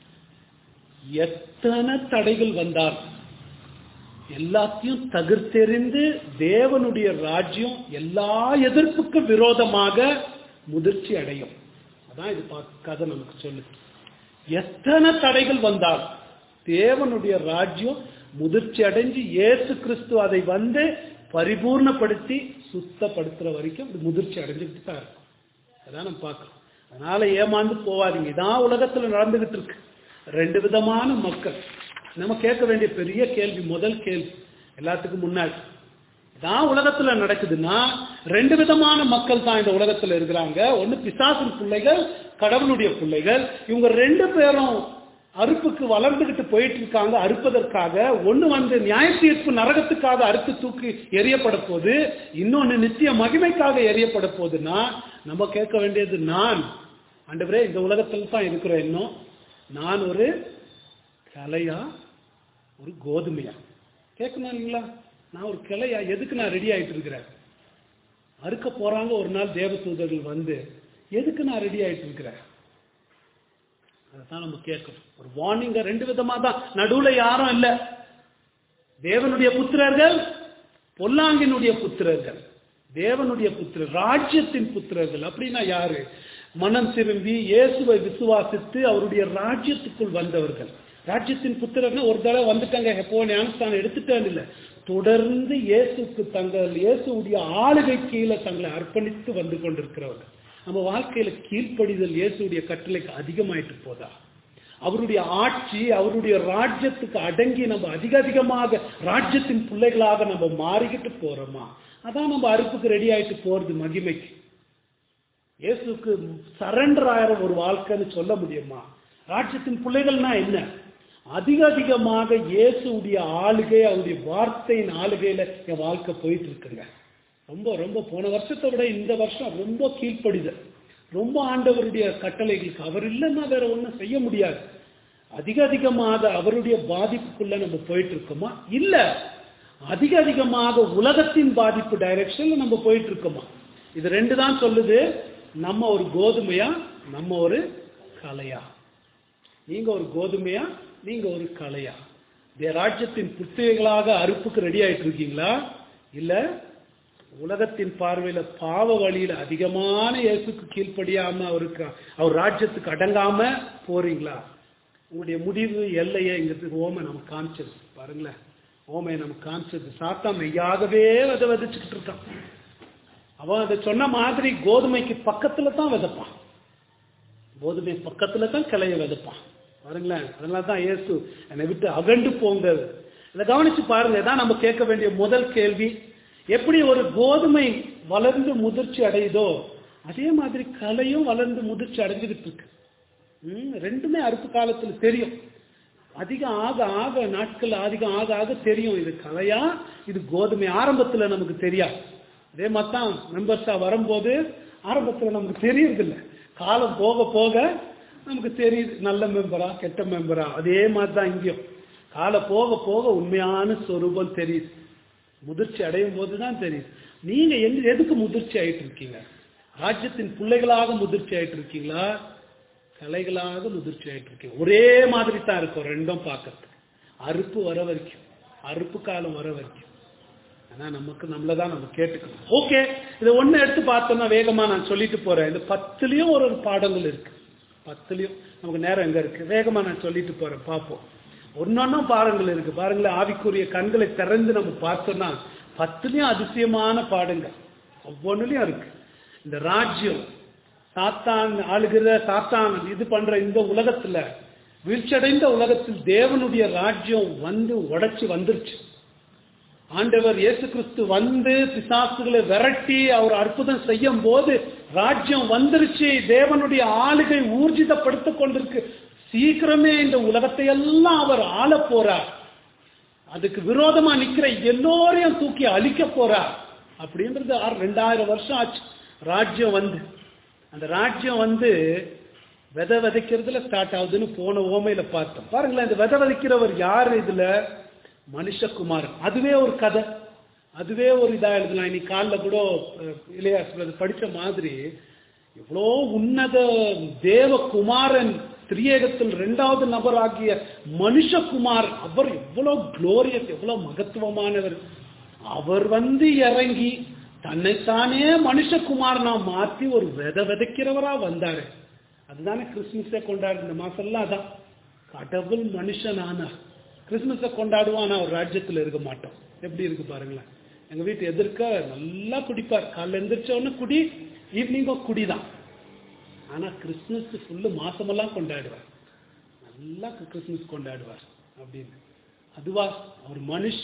எத்தனை தடைகள் வந்தால் எல்லாத்தையும் தகர்த்தெறிந்து தேவனுடைய ராஜ்யம் எல்லா எதிர்ப்புக்கும் விரோதமாக முதிர்ச்சி அடையும். அதான் இது கதை நமக்கு சொல்லுது. எத்தனை தடைகள் வந்தால் தேவனுடைய ராஜ்யம் முதிர்ச்சி அடைஞ்சு இயேசு கிறிஸ்து அதை வந்து பரிபூர்ணப்படுத்தி சுத்தப்படுத்துற வரைக்கும் முதிர்ச்சி அடைஞ்சுக்கிட்டு தான் இருக்கும். அதான் நம்ம பார்க்கிறோம். அதனால ஏமாந்து போவாதீங்க. இதான் உலகத்துல நடந்துகிட்டு இருக்கு. ரெண்டு விதமான மக்கள். நம்ம கேட்க வேண்டிய பெரிய கேள்வி, முதல் கேள்வி எல்லாத்துக்கும் முன்னாடி, இதான் உலகத்துல நடக்குதுன்னா ரெண்டு விதமான மக்கள் தான் இந்த உலகத்துல இருக்கிறாங்க. ஒண்ணு பிசாசின் பிள்ளைகள், கடவுளுடைய பிள்ளைகள். இவங்க ரெண்டு பேரும் அறுப்புக்கு வளர்ந்துகிட்டு போயிட்டு இருக்காங்க, அறுப்பதற்காக. ஒண்ணு வந்து நியாய தீர்ப்பு நரகத்துக்காக அறுத்து தூக்கி எரியப்பட போகுது, இன்னொன்னு நித்திய மகிமைக்காக எரியப்பட போகுதுன்னா நம்ம கேட்க வேண்டியது, நான் ஆண்டவரே இந்த உலகத்துல தான் இருக்கிறேன், இன்னும் நான் ஒரு கிளையா ஒரு கோதுமையா? கேட்கணும் இல்லைங்களா? நான் ஒரு கிளையா, எதுக்கு நான் ரெடி ஆயிட்டு இருக்கிறேன்? அறுக்க போறாங்க ஒரு நாள் தேவதூதர்கள் வந்து, எதுக்கு நான் ரெடி ஆயிட்டு இருக்கிறேன்? அதான் நம்ம கேட்கணும். ஒரு வார்னிங்க ரெண்டு விதமா தான், நடுவுல யாரும் இல்ல. தேவனுடைய புத்திரர்கள், பொல்லாங்கினுடைய புத்திரர்கள். தேவனுடைய புத்திரர், ராஜ்யத்தின் புத்திரர்கள் அப்படின்னா யாரு? மனம் திரும்பி இயேசுவை விசுவாசித்து அவருடைய ராஜ்யத்துக்குள் வந்தவர்கள். ராஜ்யத்தின் புத்திரர்கள் ஒரு தடவை வந்துட்டாங்க, எப்போ ஞானஸ்தானம் எடுத்துட்டாங்க இல்ல, தொடர்ந்து இயேசுக்கு தங்கள் இயேசுடைய ஆளுகை கீழே தங்களை அர்ப்பணித்து வந்து கொண்டிருக்கிறவர்கள். நம்ம வாழ்க்கையில கீழ்ப்படிதல் இயேசுடைய கட்டளைக்கு அதிகமாயிட்டு போதா? அவருடைய ஆட்சி, அவருடைய ராஜ்யத்துக்கு அடங்கி நம்ம அதிக அதிகமாக ராஜ்யத்தின் பிள்ளைகளாக நம்ம மாறிக்கிட்டு போறோமா? அதான் நம்ம அறுப்புக்கு ரெடி ஆயிட்டு போறது மகிமைக்கு. இயேசுக்கு சரண்டர் ஆகிற ஒரு வாழ்க்கைன்னு சொல்ல முடியுமா? ராஜ்யத்தின் பிள்ளைகள்னா என்ன? அதிக அதிகமாக இயேசுடைய ஆளுகை, அவருடைய வார்த்தையின் ஆளுகையில என் வாழ்க்கை போயிட்டு இருக்குங்க. ரொம்ப ரொம்ப போன வருஷத்தை விட இந்த வருஷம் ரொம்ப கீழ்ப்படிதல், ரொம்ப ஆண்டவருடைய கட்டளைகளுக்கு. அவர் இல்லைன்னா வேற ஒன்றும் செய்ய முடியாது. அதிக அதிகமாக அவருடைய பாதிப்புக்குள்ள நம்ம போயிட்டு இருக்கோமா? இல்ல, அதிக அதிகமாக உலகத்தின் பாதிப்பு டைரக்ஷன்ல நம்ம போயிட்டு இருக்கோமா? இது ரெண்டு தான் சொல்லுது. நம்ம ஒரு கோதுமையா, நம்ம ஒரு கலையா? நீங்க ஒரு கோதுமையா, நீங்க ஒரு கலையா? ராஜ்யத்தின் புத்திரைகளாக அறுப்புக்கு ரெடி ஆயிட்டு இருக்கீங்களா? இல்ல உலகத்தின் பார்வையில பாவ வழியில அதிகமான இயேசுக்கு கீழ்ப்படியாம அவருக்கு அவர் ராஜ்யத்துக்கு அடங்காம போறீங்களா? உங்களுடைய முடிவு எல்லையை இங்கிறது ஓமை நமக்கு காமிச்சது பாருங்களேன். ஓமையை நமக்கு காமிச்சது. சாத்தான் மெய்யாகவே விதை விதைச்சுக்கிட்டு இருக்கான். அவன் அதை சொன்ன மாதிரி கோதுமைக்கு பக்கத்துல தான் விதைப்பான். கோதுமை பக்கத்துல தான் கிளைய விதைப்பான் பாருங்களேன். அதனால தான் இயேசு என்னை விட்டு அகண்டு போங்க. இதை கவனிச்சு பாருங்க. இதான் நம்ம கேட்க வேண்டிய முதல் கேள்வி. எப்படி ஒரு கோதுமை வளர்ந்து முதிர்ச்சி அடையுதோ அதே மாதிரி கலையும் வளர்ந்து முதிர்ச்சி அடைஞ்சுக்கிட்டு இருக்கு. உம் ரெண்டுமே அறுப்பு காலத்துல தெரியும். அதிகம் ஆக ஆக நாட்கள் அதிகம் ஆக ஆக தெரியும் இது கலையா இது கோதுமை. ஆரம்பத்துல நமக்கு தெரியாது. அதே மாதிரி தான் மெம்பர்ஸா வரும்போது ஆரம்பத்துல நமக்கு தெரியறதில்லை. காலம் போக போக நமக்கு தெரியுது நல்ல மெம்பரா கெட்ட மெம்பரா. அதே மாதிரி தான் இங்கேயும் காலம் போக போக உண்மையான சொரூபம் தெரியுது. முதிர்ச்சி அடையும் போதுதான் தெரியுது. நீங்க எங்க எதுக்கு முதிர்ச்சி ஆயிட்டு இருக்கீங்க? ராஜ்யத்தின் பிள்ளைகளாக முதிர்ச்சி ஆயிட்டு இருக்கீங்களா, கலைகளாக முதிர்ச்சி ஆயிட்டு இருக்கீங்க? ஒரே மாதிரி தான் இருக்கும் ரெண்டும் பார்க்கறதுக்கு. அறுப்பு வர வரைக்கும், அறுப்பு காலம் வர வரைக்கும். ஆனா நமக்கு நம்மளதான் நம்ம கேட்டுக்கணும். ஓகே, இதை ஒண்ணு எடுத்து பார்த்தோம்னா வேகமா நான் சொல்லிட்டு போறேன். இந்த பத்துலயும் ஒரு ஒரு பாடங்கள் இருக்கு. பத்துலயும் நமக்கு நேரம் எங்க இருக்கு, வேகமா நான் சொல்லிட்டு போறேன். பார்ப்போம். ஒன்னொன்னும் பாடங்கள் இருக்கு பாருங்களேன். ஆவிக்குரிய கண்களை திறந்து நம்ம பார்த்தோம்னா பத்துலயும் அதிசயமான பாடங்கள் ஒவ்வொன்னுலயும் இருக்கு. இந்த ராஜ்யம் சாத்தான் ஆளுகிற சாத்தான் இது பண்ற இந்த உலகத்துல, வீழ்ச்சியடைந்த உலகத்தில் தேவனுடைய ராஜ்யம் வந்து உடைச்சு வந்துருச்சு. ஆண்டவர் இயேசு கிறிஸ்து வந்து பிசாசுகளை விரட்டி அவர் அற்புதம் செய்யும் போது ராஜ்யம் வந்துருச்சு. தேவனுடைய ஆளுகை ஊர்ஜிதப்படுத்திக் கொண்டிருக்கு. சீக்கிரமே இந்த உலகத்தை எல்லாம் அவர் ஆள போறார். அதுக்கு விரோதமா நிக்கிற எல்லோரையும் தூக்கி அழிக்க போறார். அப்படின்றது ரெண்டாயிரம் வருஷம் ஆச்சு ராஜ்யம் வந்து. அந்த ராஜ்யம் வந்து விதை விதைக்கிறதுல ஸ்டார்ட் ஆகுதுன்னு போன ஓமையில பார்த்தோம். பாருங்களேன், இந்த விதை விதைக்கிறவர் யாரு? இதுல மனுஷகுமாரன். அதுவே ஒரு கதை, அதுவே ஒரு இதா எழுதலாம். இன்னைக்கு காலில் கூட இளையா படிச்ச மாதிரி எவ்வளோ உன்னத தேவகுமாரன், திரியேகத்தில் இரண்டாவது நபர் ஆகிய மனுஷகுமார், அவர் எவ்வளவு குளோரியஸ், எவ்வளவு மகத்துவமானவர். அவர் வந்து இறங்கி தன்னைத்தானே மனுஷகுமாரனா மாற்றி ஒரு விதை விதைக்கிறவரா வந்தாரு. அதுதானே கிறிஸ்துமஸை கொண்டாடு இந்த மாசம் எல்லாம். அதான் கடவுள் மனுஷன் ஆனார். கிறிஸ்துமஸை கொண்டாடுவோம், ஆனா ஒரு ராஜ்யத்துல இருக்க மாட்டோம். எப்படி இருக்கு பாருங்களேன். எங்க வீட்டு எதிர்க்க நல்லா குடிப்பார். காலைல எந்திரிச்ச உடனே குடி, ஈவினிங்கும் குடிதான். ஆனா கிறிஸ்துமஸ் ஃபுல்லு மாசமெல்லாம் கொண்டாடுவார். நல்லா கிறிஸ்துமஸ் கொண்டாடுவார் அப்படின்னு. அதுவா அவர் மனுஷ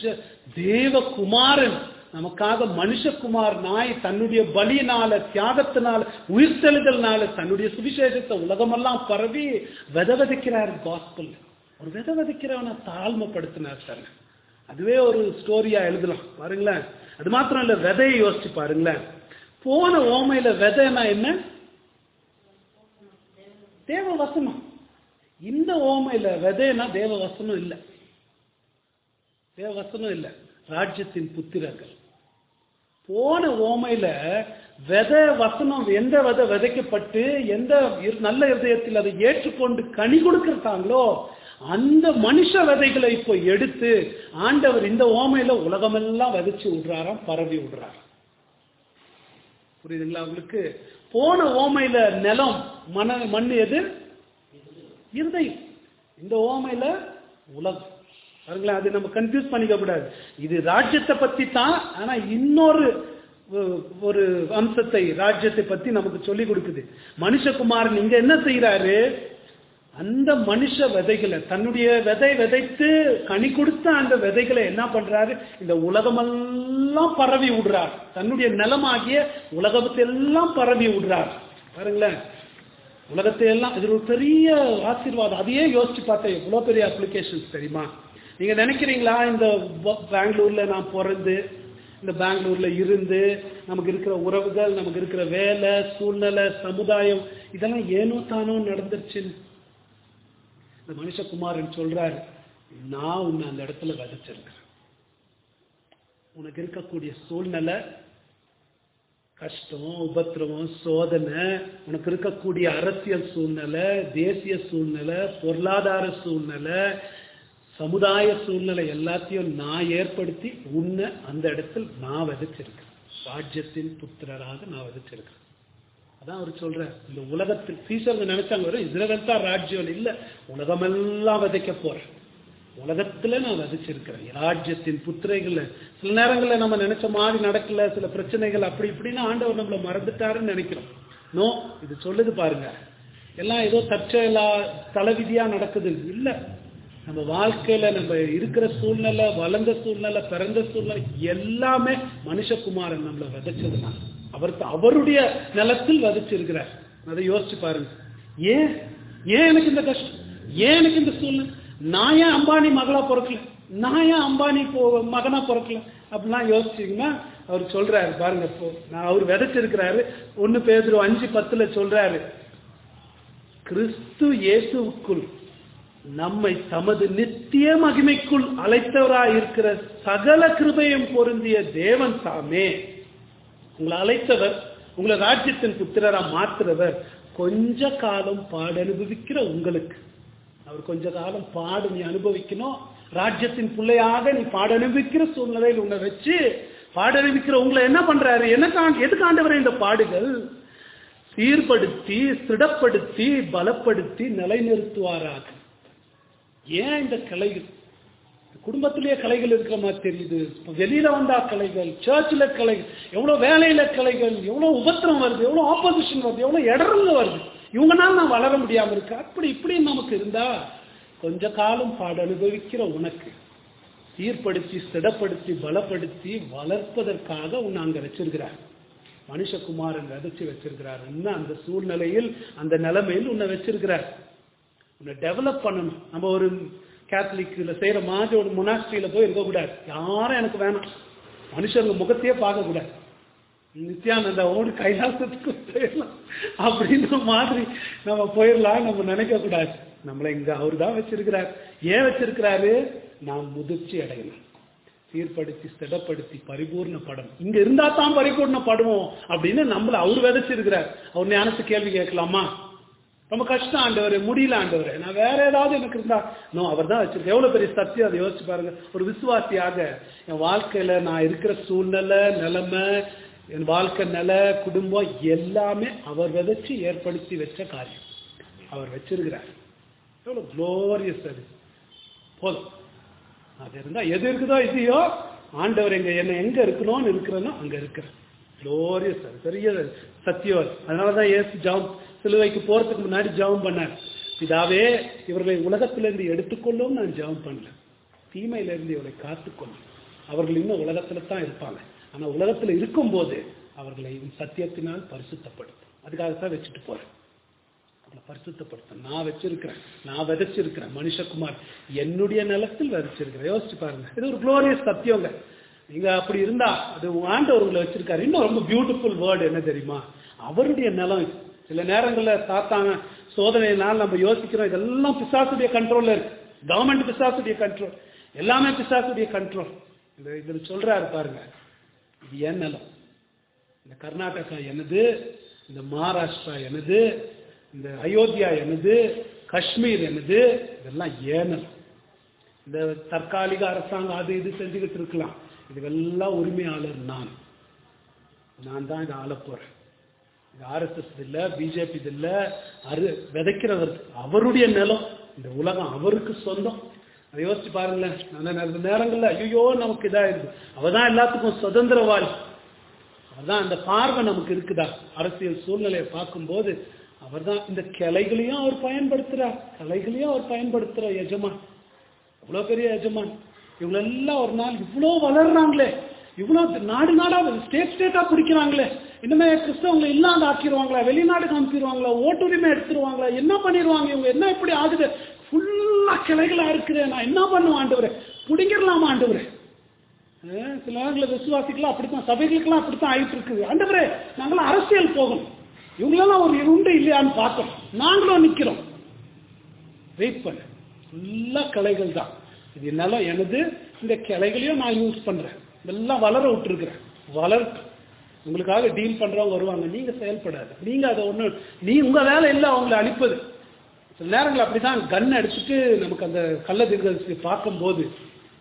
தேவகுமாரன் நமக்காக மனுஷகுமார் நாய் தன்னுடைய பலியினால, தியாகத்தினால, உயிர்த்தெழுதல்னால தன்னுடைய சுவிசேஷத்தை உலகமெல்லாம் பரவி விதை விதைக்கிறார். காஸ்பல் ஒரு விதை விதைக்கிறவனை தாழ்மைப்படுத்தினார் சார். அதுவே ஒரு ஸ்டோரியா எழுதலாம் பாருங்களேன். அது மாத்திரம் இல்ல, விதையை யோசிச்சு பாருங்களேன். போன ஓமையில விதைனா என்ன? தேவ வசனம். இந்த ஓமையில விதைனா தேவ வசனம் இல்ல, தேவ வசனம் இல்ல, ராஜ்யத்தின் புத்திரர்கள். போன ஓமையில விதை வசனம், எந்த விதை விதைக்கப்பட்டு எந்த நல்ல இதயத்தில் அதை ஏற்றுக்கொண்டு கனி கொடுக்கிறாங்களோ அந்த மனுஷ விதைகளை இப்போ எடுத்து ஆண்டவர் இந்த ஓமையில உலகமெல்லாம் விதைச்சு விடுறாராம், பரவி விடுறார். புரியுதுங்களா உங்களுக்கு? போன ஓமையில நிலம் மன மண் எது? இருதயம். இந்த ஓமையில உலகம். பாருங்களேன், அது நம்ம கன்ஃபியூஸ் பண்ணிக்க கூடாது. இது ராஜ்யத்தை பத்தி தான், ஆனா இன்னொரு ஒரு அம்சத்தை ராஜ்யத்தை பத்தி நமக்கு சொல்லி கொடுக்குது. மனுஷகுமாரன் இங்க என்ன செய்யறாரு? அந்த மனுஷ விதைகளை, தன்னுடைய விதை விதைத்து கனி கொடுத்த அந்த விதைகளை என்ன பண்றாரு? இந்த உலகமெல்லாம் பரவி விடுறார். தன்னுடைய நிலமாகிய உலகத்தை எல்லாம் பரவி விடுறார். பாருங்களேன், உலகத்தை எல்லாம். இது ஒரு பெரிய ஆசீர்வாதம். அதையே யோசிச்சு பார்த்தா எவ்வளவு பெரிய அப்ளிகேஷன்ஸ் தெரியுமா? நீங்க நினைக்கிறீங்களா இந்த பெங்களூர்ல நான் பிறந்து, இந்த பெங்களூர்ல இருந்து நமக்கு இருக்கிற உறவுகள், நமக்கு இருக்கிற வேலை, சூழ்நிலை, சமுதாயம் இதெல்லாம் ஏனோ தானோ நடந்துருச்சுன்னு? இந்த மனுஷகுமாரன் சொல்றாரு, நான் உன்னை அந்த இடத்துல விதைச்சிருக்கிறேன். உனக்கு இருக்கக்கூடிய சூழ்நிலை, கஷ்டம், உபத்திரவம், சோதனை, உனக்கு இருக்கக்கூடிய அரசியல் சூழ்நிலை, தேசிய சூழ்நிலை, பொருளாதார சூழ்நிலை, சமுதாய சூழ்நிலை எல்லாத்தையும் நான் ஏற்படுத்தி உன்னை அந்த இடத்தில் நான் விதைச்சிருக்கேன். ராஜ்யத்தின் புத்திரராக நான் விதைச்சிருக்கிறேன். அதான் அவர் சொல்ற, இந்த உலகத்தில் சீசர்கள் நினைச்சாங்க வரும் இஸ்ரவேல் தான் ராஜ்யம் இல்ல, உலகமெல்லாம் விதைக்க போறேன், உலகத்துல நான் விதைச்சிருக்கிறேன் ராஜ்யத்தின் புத்திரைகள். சில நேரங்கள்ல நம்ம நினைச்ச மாதிரி நடக்கல, சில பிரச்சனைகள் அப்படி இப்படின்னு ஆண்டவர் நம்மள மறந்துட்டாருன்னு நினைக்கிறோம். நோ, இது சொல்லுது பாருங்க, எல்லாம் ஏதோ தற்செயலா தலைவிதியா நடக்குது இல்ல. நம்ம வாழ்க்கையில நம்ம இருக்கிற சூழ்நிலை, வளர்ந்த சூழ்நிலை, பிறந்த சூழ்நிலை எல்லாமே மனுஷகுமாரன் நம்மள விதைச்சதுனால, அவருக்கு அவருடைய நிலத்தில் விதைச்சிருக்கிறார். அதை யோசிச்சு பாருங்க. ஏன் ஏன் எனக்கு இந்த கஷ்டம், ஏன் எனக்கு இந்த சூழ்நிலை, நான் ஏன் அம்பானி மகளா பிறக்கல, நான் ஏன் அம்பானி மகனா பிறக்கல அப்படிலாம் யோசிச்சீங்கன்னா அவர் சொல்றாரு பாருங்க. இப்போ நான் அவர் விதைச்சிருக்கிறாரு. ஒன்னு பேதுரு அஞ்சு பத்துல சொல்றாரு, கிறிஸ்து இயேசுவுக்குள் நம்மை தமது நித்திய மகிமைக்குள் அழைத்தவராய் இருக்கிற சகல கிருபையும் பொருந்திய தேவன் தாமே, உங்களை அழைத்தவர், உங்களை ராஜ்யத்தின் புத்திரரா மாத்துறவர், கொஞ்ச காலம் பாடு அனுபவிக்கிற உங்களுக்கு, அவர் கொஞ்ச காலம் பாடு நீ அனுபவிக்கணும், ராஜ்யத்தின் பிள்ளையாக நீ பாடு அனுபவிக்கிற சூழ்நிலையில் உன்னை வச்சு பாடு அனுபவிக்கிற உங்களை என்ன பண்றாரு, என்ன எதுக்கு ஆண்டவரே இந்த பாடுகள், சீர்படுத்தி திடப்படுத்தி பலப்படுத்தி நிலைநிறுத்துவாராக. ஏன் இந்த கலைகள் குடும்பத்திலேயே கலைகள் இருக்கிற மாதிரி தெரியுது, வெளியில வந்தா கலைகள், சர்ச்சில் கலைகள், எவ்வளவு வேலையில கலைகள், எவ்வளவு உபத்திரம் வருது, எவ்வளவு ஆப்போசிஷன் வருது, எவ்வளவு இடருங்க வருது, இவங்கனால நான் வளர முடியாம இருக்கு. அப்படி இப்படி நமக்கு இருந்தா கொஞ்ச காலம் பாடு அனுபவிக்கிற உனக்கு சீர்படுத்தி திடப்படுத்தி பலப்படுத்தி வளர்ப்பதற்காக உன்னை அங்க வச்சிருக்கிறார். மனுஷகுமாரன் விதைச்சு வச்சிருக்கிறார். இன்னும் அந்த சூழ்நிலையில் அந்த நிலைமையில் உன்னை வச்சிருக்கிறார். உன்னை டெவலப் பண்ணணும். நம்ம ஒரு கேத்தலிக்ல செய்யற மாதிரி ஒரு மொனாஸ்ட்ரியில போய் இருக்கக்கூடாது. யாரும் எனக்கு வேணாம், மனுஷங்க முகத்தையே பார்க்க கூடாது, நித்யானந்தா ஓடு கைலாசத்துக்கு போயிடலாம் அப்படின்ற மாதிரி நம்ம போயிடலாம் நம்ம நினைக்க கூடாது. நம்மளை இங்க அவரு தான் வச்சிருக்கிறார். ஏன் வச்சிருக்கிறாரு, நாம் முதிர்ச்சி அடையணும், சீர்படுத்தி ஸ்திடப்படுத்தி பரிபூர்ண படம் இங்க இருந்தா தான் பரிபூர்ண படுவோம் அப்படின்னு நம்மள அவர் விதைச்சிருக்கிறார். அவர் ஞானத்து கேள்வி கேட்கலாமா, ரொம்ப கஷ்டம் ஆண்டவர், முடியல ஆண்டவர், நான் வேற ஏதாவது எனக்கு இருந்தா, நோ, அவர் தான் வச்சிருக்கேன். எவ்வளவு பெரிய சத்தியம், அதை யோசிச்சு பாருங்க. ஒரு விசுவாசியாக என் வாழ்க்கையில நான் இருக்கிற சூழ்நிலை, நிலைமை, என் வாழ்க்கை நிலை, குடும்பம் எல்லாமே அவர் விதைச்சு ஏற்படுத்தி வச்ச காரியம், அவர் வச்சிருக்கிறார். எவ்வளவு குளோரியஸ் அது. போதும், அது இருந்தா எது இருக்குதோ இதையோ ஆண்டவர் எங்க என்ன எங்க இருக்கணும்னு இருக்கிறனோ அங்க இருக்கிற குளோரியஸ், அது பெரிய சத்தியம். அதனாலதான் இயேசு ஜெபம் சிலுவைக்கு போறதுக்கு முன்னாடி ஜெபம் பண்ணார், பிதாவே இவர்களை உலகத்திலிருந்து எடுத்துக்கொள்ளும் நான் ஜெபம் பண்ணல, தீமையில இருந்து இவர்களை காத்துக்கொள்ளும். அவர்கள் இன்னும் உலகத்துல தான் இருப்பாங்க, ஆனா உலகத்துல இருக்கும் போது அவர்களை சத்தியத்தினால் பரிசுத்தப்படுத்தும். அதுக்காகத்தான் வச்சுட்டு போறேன், பரிசுத்தப்படுத்த நான் வச்சிருக்கிறேன், நான் விதைச்சிருக்கிறேன். மனுஷகுமார் என்னுடைய நிலத்தில் விதைச்சிருக்கிறேன். யோசிச்சு பாருங்க, இது ஒரு குளோரியஸ் சத்தியங்க. நீங்க அப்படி இருந்தா அது ஆண்டவர் உங்களை வச்சிருக்காரு. இன்னும் ரொம்ப பியூட்டிஃபுல் வேர்டு என்ன தெரியுமா, அவருடைய நிலம். சில நேரங்கள்ல சாத்தான சோதனையினால் நம்ம யோசிக்கிறோம் இதெல்லாம் பிசாசுடைய கண்ட்ரோல்ல இருக்கு, கவர்மெண்ட் பிசாசுடைய கண்ட்ரோல், எல்லாமே பிசாசுடைய கண்ட்ரோல். இதுல சொல்றாரு பாருங்க, இது என் நிலம், இந்த கர்நாடகா எனது, இந்த மகாராஷ்டிரா எனது, இந்த அயோத்தியா எனது, காஷ்மீர் எனது, இதெல்லாம் ஏனல். இந்த தற்காலிக அரசாங்கம் அது இது செஞ்சுக்கிட்டு இருக்கலாம், இதுவெல்லாம் உரிமையாளர் நான், நான் தான் இதை ஆள போறேன். இது ஆர்எஸ்எஸ் இல்ல, பிஜேபி இல்ல, அரு விதைக்கிறவர் அவருடைய நிலம், இந்த உலகம் அவருக்கு சொந்தம். அதை யோசிச்சு பாருங்களேன். அந்த நேரங்கள்ல ஐயோ நமக்கு இதா இருக்கு, அவதான் எல்லாத்துக்கும் சுதந்திரவாளி, அவதான் அந்த பார்வை நமக்கு இருக்குதா. அரசியல் சூழ்நிலையை பார்க்கும்போது அவர் தான் இந்த கிளைகளையும் அவர் பயன்படுத்துறார், கலைகளையும் அவர் பயன்படுத்துறார். எஜமான், இவ்வளவு பெரிய எஜமான், இவங்க எல்லாம் ஒரு நாள் இவ்வளவு வளர்றாங்களே, இவ்வளவு நாடு நாடா ஸ்டேட் ஸ்டேட்டா பிடிக்கிறாங்களே, இனிமே கிறிஸ்தவங்களை இல்லாத ஆக்கிடுவாங்களா, வெளிநாடுக்கு அனுப்பிடுவாங்களா, ஓட்டுரிமை எடுத்துருவாங்களா, என்ன பண்ணிடுவாங்க இவங்க, என்ன இப்படி ஆகுது, ஃபுல்லா கிளைகளா இருக்குது, நான் என்ன பண்ணுவேன் ஆண்டவரே, பிடிங்கிடலாமா ஆண்டவரே. சில நேரங்களில் விசுவாசிக்கலாம் அப்படித்தான், சபைகளுக்கெல்லாம் அப்படித்தான் ஆயிட்டு இருக்குது. ஆண்டவரே நாங்களாம் அரசியல் போகணும், இவங்களெல்லாம் ஒரு உண்டு இல்லையான்னு பார்த்தோம், நாங்களும் நிக்கிறோம், வெயிட் பண்ண. ஃபுல்லா கிளைகள் தான், இது என்னால எனது, இந்த கிளைகளையும் நான் யூஸ் பண்றேன், இதெல்லாம் வளர விட்டுருக்கிறேன், வளர்த்து உங்களுக்காக டீல் பண்றவங்க வருவாங்க, நீங்க செயல்படாது, நீங்க அதை ஒண்ணு, நீ உங்க வேலை இல்லை அவங்களை அழிப்பது. சில நேரங்கள் அப்படிதான் கன் அடிச்சுட்டு நமக்கு அந்த கள்ள தீர்க்கதரிசி பார்க்கும்போது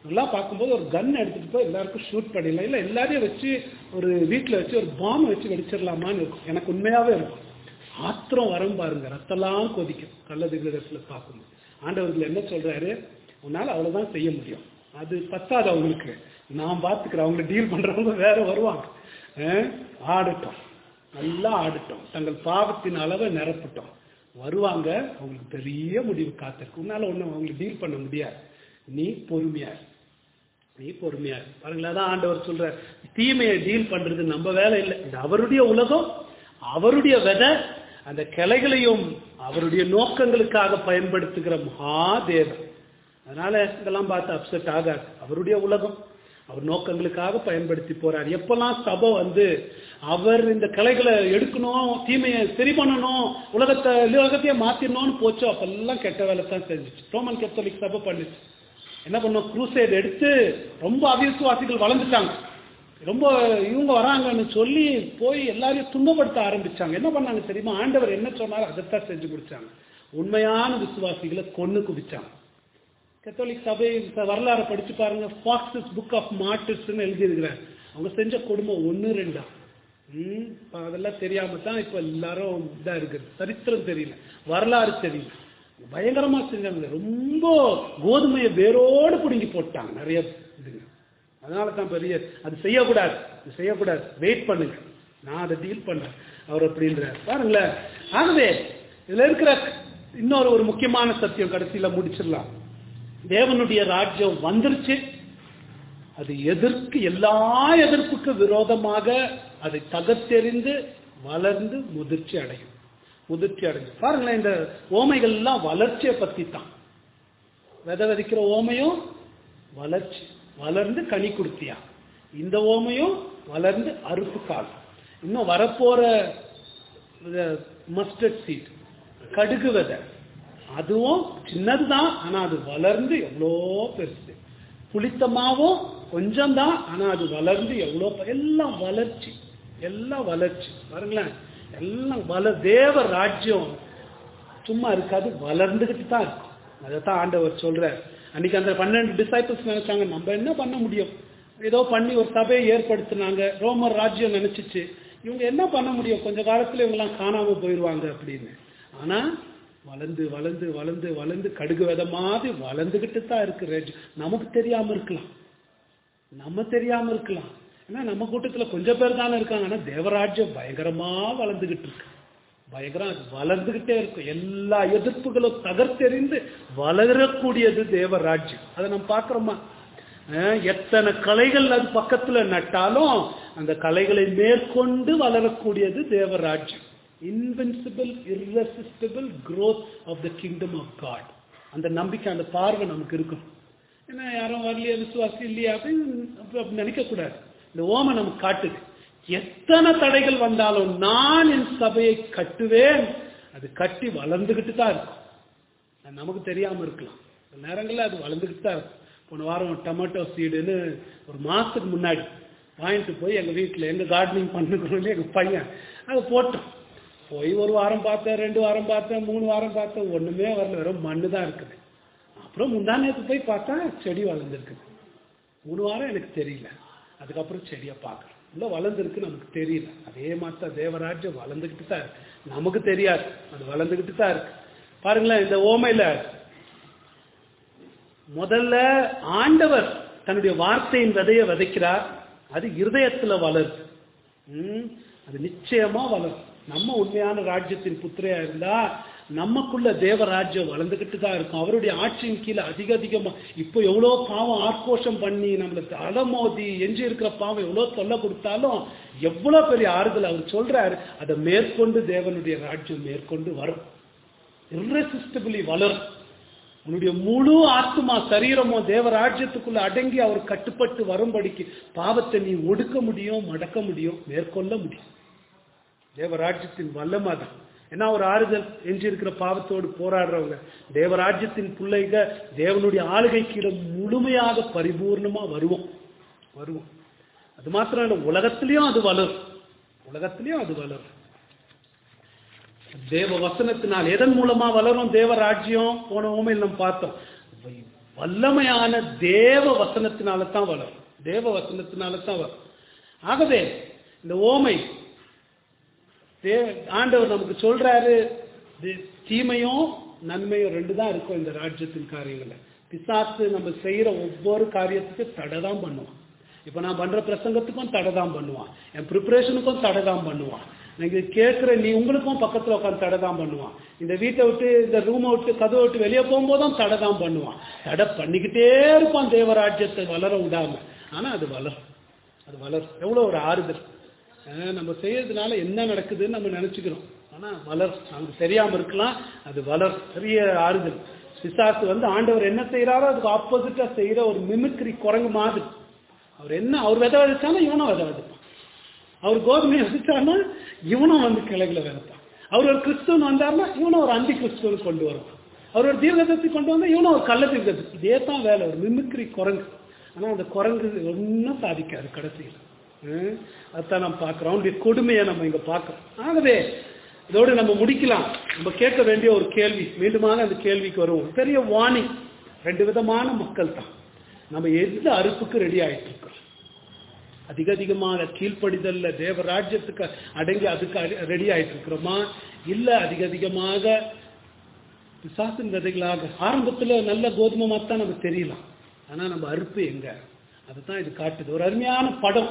எல்லாம் பார்க்கும்போது ஒரு கன் எடுத்துட்டு போய் எல்லாருக்கும் ஷூட் பண்ணிடலாம், இல்லை எல்லாரையும் வச்சு ஒரு வீட்டில் வச்சு ஒரு பாம்பை வச்சு வெடிச்சிடலாமான்னு இருக்கும். எனக்கு உண்மையாகவே இருக்கும். ஆத்திரம் வரம் பாருங்க, ரத்தெல்லாம் கொதிக்கும் கள்ளதிகிரத்தில் பார்க்கும்போது. ஆண்டவர்கள் என்ன சொல்றாரு, உன்னால் அவ்வளோதான் செய்ய முடியும், அது பத்தாது அவங்களுக்கு, நான் பார்த்துக்கிறேன், அவங்களை டீல் பண்றவங்க வேற வருவாங்க. ஆடட்டும், நல்லா ஆடட்டும், தங்கள் பாவத்தின் அளவை நிரப்பட்டும், வருவாங்க, அவங்களுக்கு பெரிய முடிவு காத்திருக்கு. உன்னால ஒன்றும் அவங்களை டீல் பண்ண முடியாது, நீ பொறுமையா நீ பொறுமையா பாருங்களா. தான் ஆண்டவர் சொல்ற, தீமையை டீல் பண்றது நம்ம வேலை இல்லை, இது அவருடைய உலகம், அவருடைய விதை, அந்த கிளைகளையும் அவருடைய நோக்கங்களுக்காக பயன்படுத்துகிற மகாதேவன். அதனால இதெல்லாம் பார்த்து அப்செட் ஆகாது. அவருடைய உலகம், அவர் நோக்கங்களுக்காக பயன்படுத்தி போறார். எப்பெல்லாம் சபை வந்து அவர் இந்த கலைகளை எடுக்கணும், தீமையை சரி பண்ணணும், உலகத்தை உலகத்தையே மாத்திரணும்னு போச்சோ, அப்பெல்லாம் கெட்ட வேலை தான் செஞ்சிச்சு. ரோமன் கத்தோலிக் சபை பண்ணிச்சு. என்ன பண்ணோம், குரூசைட் எடுத்து ரொம்ப அவிசுவாசிகள் வளர்ந்துட்டாங்க, ரொம்ப இவங்க வராங்கன்னு சொல்லி போய் எல்லாரையும் துன்பப்படுத்த ஆரம்பிச்சாங்க. என்ன பண்ணாங்க தெரியுமா, ஆண்டவர் என்ன சொன்னாரோ அதைத்தான் செஞ்சு முடிச்சாங்க. உண்மையான விசுவாசிகளை கொன்னு குவிச்சாங்க. கத்தோலிக் சபை வரலாறு படிச்சு பாருங்க, ஃபாக்ஸஸ் புக் ஆஃப் மார்டிர்ஸ்ன்னு எழுதியிருக்கிறார். அவங்க செஞ்ச கொடுமை ஒன்று ரெண்டா, ம் அதெல்லாம் தெரியாம தான் இப்ப எல்லாரும் இதா இருக்குது. சரித்திரம் தெரியல, வரலாறு தெரியல, பயங்கரமா செஞ்சாங்க. ரொம்ப கோதுமையை வேரோடு பிடுங்கி போட்டாங்க நிறைய இதுங்க. அதனால தான் பெரிய அது செய்யக்கூடாது, அது செய்யக்கூடாது, வெயிட் பண்ணுங்க, நான் அதை டீல் பண்ணேன் அவர் அப்படின்ற பாருங்களேன். ஆகவே இதுல இருக்கிற இன்னொரு ஒரு முக்கியமான சத்தியம் கடைசியில முடிச்சிடலாம். தேவனுடைய ராஜ்யம் வந்துருச்சு, அது எதிர்க்கு எல்லா எதிர்ப்புக்கு விரோதமாக அதை தகர்த்தெறிந்து வளர்ந்து முதிர்ச்சி அடையும். முதிர்ச்சி அடைஞ்சு பாருங்களேன், இந்த ஓமைகள் எல்லாம் வளர்ச்சியை பத்தி தான். விதை விதைக்கிற ஓமையும் வளர்ச்சி, வளர்ந்து கனி கொடுத்தியா. இந்த ஓமையும் வளர்ந்து அறுப்பு கால். இன்னும் வரப்போற மஸ்டர்ட் சீட், கடுகு விதை, அதுவும் சின்னதுதான், ஆனா அது வளர்ந்து எவ்வளோ பெருசு. புளித்தமாவும் கொஞ்சம் தான், ஆனா அது வளர்ந்து எவ்வளோ, எல்லாம் வளர்ச்சி, எல்லாம் வளர்ச்சி. பாருங்களேன், எல்லாம் வள தேவ ராஜ்யம் சும்மா இருக்காது, வளர்ந்துகிட்டு தான் இருக்கும். அதைத்தான் ஆண்டவர் சொல்ற. அன்னைக்கு அந்த பன்னெண்டு டிசைபிள்ஸ் நினைச்சாங்க, நம்ம என்ன பண்ண முடியும், ஏதோ பண்ணி ஒரு சபையை ஏற்படுத்தினாங்க, ரோமர் ராஜ்யம் நினைச்சிச்சு, இவங்க என்ன பண்ண முடியும், கொஞ்ச காலத்துல இவங்கெல்லாம் காணாம போயிடுவாங்க அப்படின்னு. ஆனா வளர்ந்து வளர்ந்து வளர்ந்து வளர்ந்து கடுகு வித மாதிரி வளர்ந்துகிட்டு தான் இருக்கு. நமக்கு தெரியாம இருக்கலாம், நம்ம தெரியாம இருக்கலாம், ஏன்னா நம்ம கூட்டத்துல கொஞ்சம் பேர் தானே இருக்காங்க. ஆனா தேவராஜ்யம் பயங்கரமா வளர்ந்துகிட்டு இருக்கு, பயங்கரம் வளர்ந்துகிட்டே இருக்கும். எல்லா எதிர்ப்புகளும் தகர்த்தெறிந்து வளரக்கூடியது தேவராஜ்யம். அதை நம்ம பாக்குறோமா, எத்தனை கலைகள் அது பக்கத்துல நட்டாலும் அந்த கலைகளை மேற்கொண்டு வளரக்கூடியது தேவராஜ்யம். Invincible, irresistible growth of the kingdom of God. அந்த நம்பிக்கை, அந்த பார்வை நமக்கு இருக்கும். ஏன்னா யாரும் வரலையா, விசுவாசி இல்லையா அப்படின்னு நினைக்க கூடாது. இந்த ஓமை நமக்கு காட்டுது, எத்தனை தடைகள் வந்தாலும் நான் என் சபையை கட்டுவேன், அது கட்டி வளர்ந்துகிட்டு தான் இருக்கும். நமக்கு தெரியாம இருக்கலாம், நேரங்களில் அது வளர்ந்துகிட்டு தான் இருக்கும். போன வாரம் டொமேட்டோ சீடுன்னு ஒரு மாசத்துக்கு முன்னாடி வாங்கிட்டு போய் எங்க வீட்டில் எங்க கார்டனிங் பண்ணுறோம் எங்க பையன் அதை போட்டோம். போய் ஒரு வாரம் பார்த்தேன், ரெண்டு வாரம் பார்த்தேன், மூணு வாரம் பார்த்தேன், ஒண்ணுமே வரல, வெறும் மண்ணு தான் இருக்குது. அப்புறம் முந்தா நேரத்துக்கு போய் பார்த்தா செடி வளர்ந்துருக்குது. மூணு வாரம் எனக்கு தெரியல, அதுக்கப்புறம் செடியை பார்க்குறோம், இல்லை வளர்ந்துருக்கு, நமக்கு தெரியல. அதே மாதிரி தேவராஜ்யம் வளர்ந்துக்கிட்டு தான் இருக்கு, நமக்கு தெரியாது, அது வளர்ந்துக்கிட்டு தான் இருக்கு. பாருங்களேன், இந்த ஓமையில முதல்ல ஆண்டவர் தன்னுடைய வார்த்தையின் விதையை விதைக்கிறார், அது இருதயத்துல வளருது. உம் அது நிச்சயமா வளரும். நம்ம உண்மையான ராஜ்யத்தின் புத்திரையா இருந்தா நமக்குள்ள தேவராஜ்யம் வளர்ந்துகிட்டு தான் இருக்கும். அவருடைய ஆட்சியின் கீழே அதிக அதிகமா இப்போ எவ்வளோ பாவம் ஆக்ரோஷம் பண்ணி நம்மளுக்கு அலமோதி எஞ்சி இருக்கிற பாவம் எவ்வளோ தொல்லை கொடுத்தாலும் எவ்வளோ பெரிய ஆறுதல் அவர் சொல்றாரு, அதை மேற்கொண்டு தேவனுடைய ராஜ்யம் மேற்கொண்டு வரும், irresistibly வளரும். உன்னுடைய முழு ஆத்மா சரீரமோ தேவராஜ்யத்துக்குள்ள அடங்கி அவர் கட்டுப்பட்டு வரும்படிக்கு பாவத்தை நீ ஒடுக்க முடியும், மடக்க முடியும், மேற்கொள்ள முடியும். தேவராஜ்யத்தின் வல்லமை தான். ஏன்னா ஒரு ஆறுதல் எஞ்சி இருக்கிற பாவத்தோடு போராடுறவங்க தேவராஜ்யத்தின் பிள்ளைக தேவனுடைய ஆளுகை கீழே முழுமையாக பரிபூர்ணமா வருவோம் வருவோம் அது மாத்திரம் இல்லை, உலகத்திலையும் அது வளரும், உலகத்திலையும் அது வளரும். தேவ வசனத்தினால் எதன் மூலமா வளரும் தேவராஜ்யம்? போன ஊமையில் நம்ம பார்த்தோம், வல்லமையான தேவ வசனத்தினால தான் வளரும். தேவ வசனத்தினால தான் வரும். ஆகவே இந்த ஓமை ஆண்டவர் நமக்கு சொல்றாரு, தீமையும் நன்மையும் ரெண்டு தான் இருக்கும் இந்த ராஜ்யத்தின் காரியங்கள்ல. பிசாசு நம்ம செய்யற ஒவ்வொரு காரியத்துக்கு தடை தான் பண்ணுவான். இப்ப நான் பண்ற பிரசங்கத்துக்கும் தடை தான் பண்ணுவான், என் ப்ரிப்பரேஷனுக்கும் தடை தான் பண்ணுவான், நீங்க கேட்கிற நீ உங்களுக்கும் பக்கத்துல உட்காந்து தடை தான் பண்ணுவான், இந்த வீட்டை விட்டு இந்த ரூமை விட்டு கதவை விட்டு வெளியே போகும்போதும் தடை தான் பண்ணுவான். தடை பண்ணிக்கிட்டே இருப்பான் தேவராஜ்யத்தை வளர விடாம. ஆனா அது வளரும், அது வளரும். எவ்வளவு ஒரு ஆறுதல். நம்ம செய்யறதுனால என்ன நடக்குதுன்னு நம்ம நினைச்சுக்கிறோம், ஆனா வளர். நமக்கு தெரியாம இருக்கலாம், அது வளர். பெரிய ஆறுதல். பிசாசு வந்து ஆண்டவர் என்ன செய்யறாரோ அதுக்கு ஆப்போசிட்டா செய்யற ஒரு மிமிக்ரி குரங்கு மாதிரி. அவர் என்ன அவர் விதை விதைச்சானா இவனும் விதை விதைப்பான், அவர் கோதுமையை விதைச்சானா இவனும் வந்து கிளைகளை விதைப்பான், அவர் ஒரு கிறிஸ்துவன் வந்தாருன்னா இவனும் ஒரு அந்தி கிறிஸ்துவன் கொண்டு வருவான், அவர் ஒரு தீர்க்கதரிசி கொண்டு வந்தா இவனும் ஒரு கள்ள தீர்க்கதரிசி. இதே தான் வேலை, ஒரு மிமிக்ரி குரங்கு. ஆனா அந்த குரங்கு ஒன்னும் சாதிக்காது கடைசியில். அதுதான் நம்ம பார்க்கிறோம், அவனுடைய கொடுமையை நம்ம இங்க பார்க்கிறோம். ஆகவே இதோடு நம்ம முடிக்கலாம். நம்ம கேட்க வேண்டிய ஒரு கேள்வி, மீண்டுமாக அந்த கேள்விக்கு வருவோம். பெரிய வார்னிங். ரெண்டு விதமான மக்கள் தான். நம்ம எந்த அறுப்புக்கு ரெடி ஆயிட்டு இருக்கோம்? அதிக அதிகமாக கீழ்ப்படிதல்ல தேவராஜ்யத்துக்கு அடங்கி அதுக்கு ரெடி ஆயிட்டு இருக்கிறோமா, இல்ல அதிக அதிகமாக பிசாசின் விதைகளாக? ஆரம்பத்துல நல்ல கோதுமை மாத்தான் நமக்கு தெரியலாம், ஆனா நம்ம அறுப்பு எங்க? அதுதான் இது காட்டுது. ஒரு அருமையான படம்.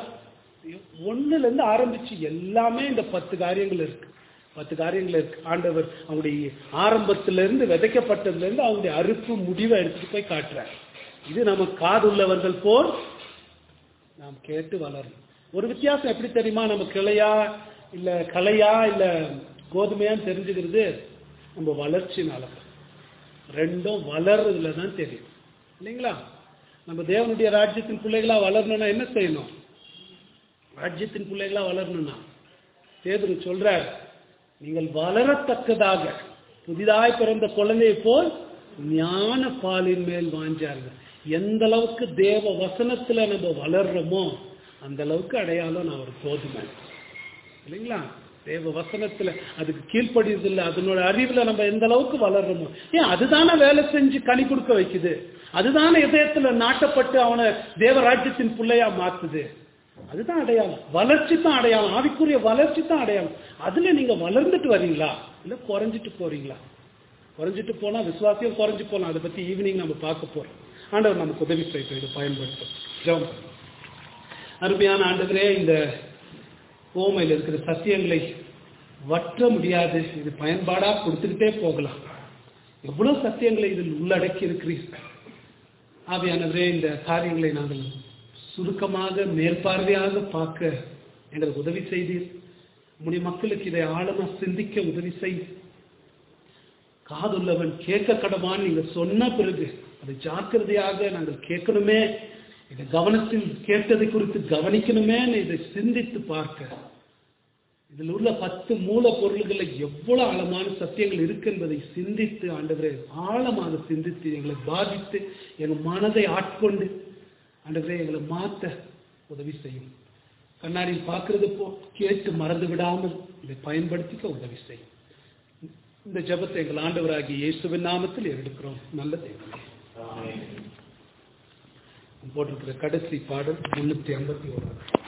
ஒண்ணுல இருந்து ஆரம்பிச்சு எல்லாமே இந்த பத்து காரியங்கள் இருக்கு. பத்து காரியங்கள் இருக்கு. ஆண்டவர் அவங்களுடைய ஆரம்பத்திலிருந்து விதைக்கப்பட்டதுல இருந்து அவங்களுடைய அறுப்பு முடிவை எடுத்துட்டு போய் காட்டுறார். இது நம்ம காதுள்ளவர்கள் போல் நாம் கேட்டு வளரணும். ஒரு வித்தியாசம் எப்படி தெரியுமா? நம்ம கிளையா இல்ல கலையா இல்ல கோதுமையான்னு தெரிஞ்சுக்கிறது நம்ம வளர்ச்சினால. ரெண்டும் வளர்றதுல தான் தெரியும், இல்லைங்களா? நம்ம தேவனுடைய ராஜ்யத்தின் பிள்ளைகளா வளரணும்னா என்ன செய்யணும்? ராஜ்யத்தின் பிள்ளைகளா வளரணும்னா பேதுரு சொல்றார், நீங்கள் வளரத்தக்கதாக புதிதாய் பிறந்த குழந்தையை போல் ஞான பாலின் மேல் வாஞ்சார்கள். எந்த அளவுக்கு தேவ வசனத்துல நம்ம வளர்றோமோ அந்த அளவுக்கு அடையாளம் நான் ஒரு கோதுமை, இல்லைங்களா? தேவ வசனத்துல அதுக்கு கீழ்ப்படியது இல்லை, அதனோட அறிவுல நம்ம எந்த அளவுக்கு வளர்றோமோ. ஏன் அதுதானே வேலை செஞ்சு கனி கொடுக்க வைக்குது, அதுதானே இதயத்துல நாட்டப்பட்டு அவனை தேவராஜ்யத்தின் பிள்ளையா மாத்துது. அதுதான் அடையாளம், வளர்ச்சி தான் அடையாளம், ஆவிக்குரிய வளர்ச்சி தான் அடையாளம். அதுல நீங்க வளர்ந்துட்டு வரீங்களா இல்ல குறைஞ்சிட்டு போறீங்களா? குறைஞ்சிட்டு போனா விசுவாசியம் குறைஞ்சு போலாம். அதை பத்தி ஈவினிங் நம்ம பார்க்க போறோம். ஆண்டவர் நமக்கு உதவி செய்யட்டும், இதை பயன்படுத்தும். ஜெபம். அருமையான ஆண்டவரே, இந்த ஓமையில் இருக்கிற சத்தியங்களை வற்ற முடியாது, இது பயன்பாடா கொடுத்துக்கிட்டே போகலாம். எவ்வளவு சத்தியங்களை இதில் உள்ளடக்கி இருக்கிறீர்கள். ஆவியானவரே, இந்த காரியங்களை நாங்கள் சுருக்கமாக மேற்பார்வையாக பார்க்க எங்களுக்கு உதவி செய்தீர். உம்முடைய மக்களுக்கு இதை ஆழமா சிந்திக்க உதவி செய்து, காதுள்ளவன் கேட்க கடவான் நீங்க சொன்ன பிறகு அதை ஜாக்கிரதையாக நாங்கள் கேட்கணுமே, இதை கவனத்தில் கேட்டதை குறித்து கவனிக்கணுமே, இதை சிந்தித்து பார்க்க இதில் உள்ள பத்து மூல பொருள்களை எவ்வளவு ஆழமான சத்தியங்கள் இருக்கு என்பதை சிந்தித்து ஆண்டவரே ஆழமாக சிந்தித்து எங்களை பாதித்து எங்கள் மனதை ஆட்கொண்டு ஆண்டவரே எங்களை மாற்ற உதவி செய்யும். கண்ணாடியில் பார்க்கறது போ கேட்டு மறந்து விடாமல் இதை பயன்படுத்திக்க உதவி செய்யும். இந்த ஜெபத்தை எங்கள் ஆண்டவராகிய இயேசுவின் நாமத்தில் எடுக்கிறோம். நல்ல தேவனே, போட்டிருக்கிற கடைசி பாடல் முன்னூத்தி ஐம்பத்தி ஓராது.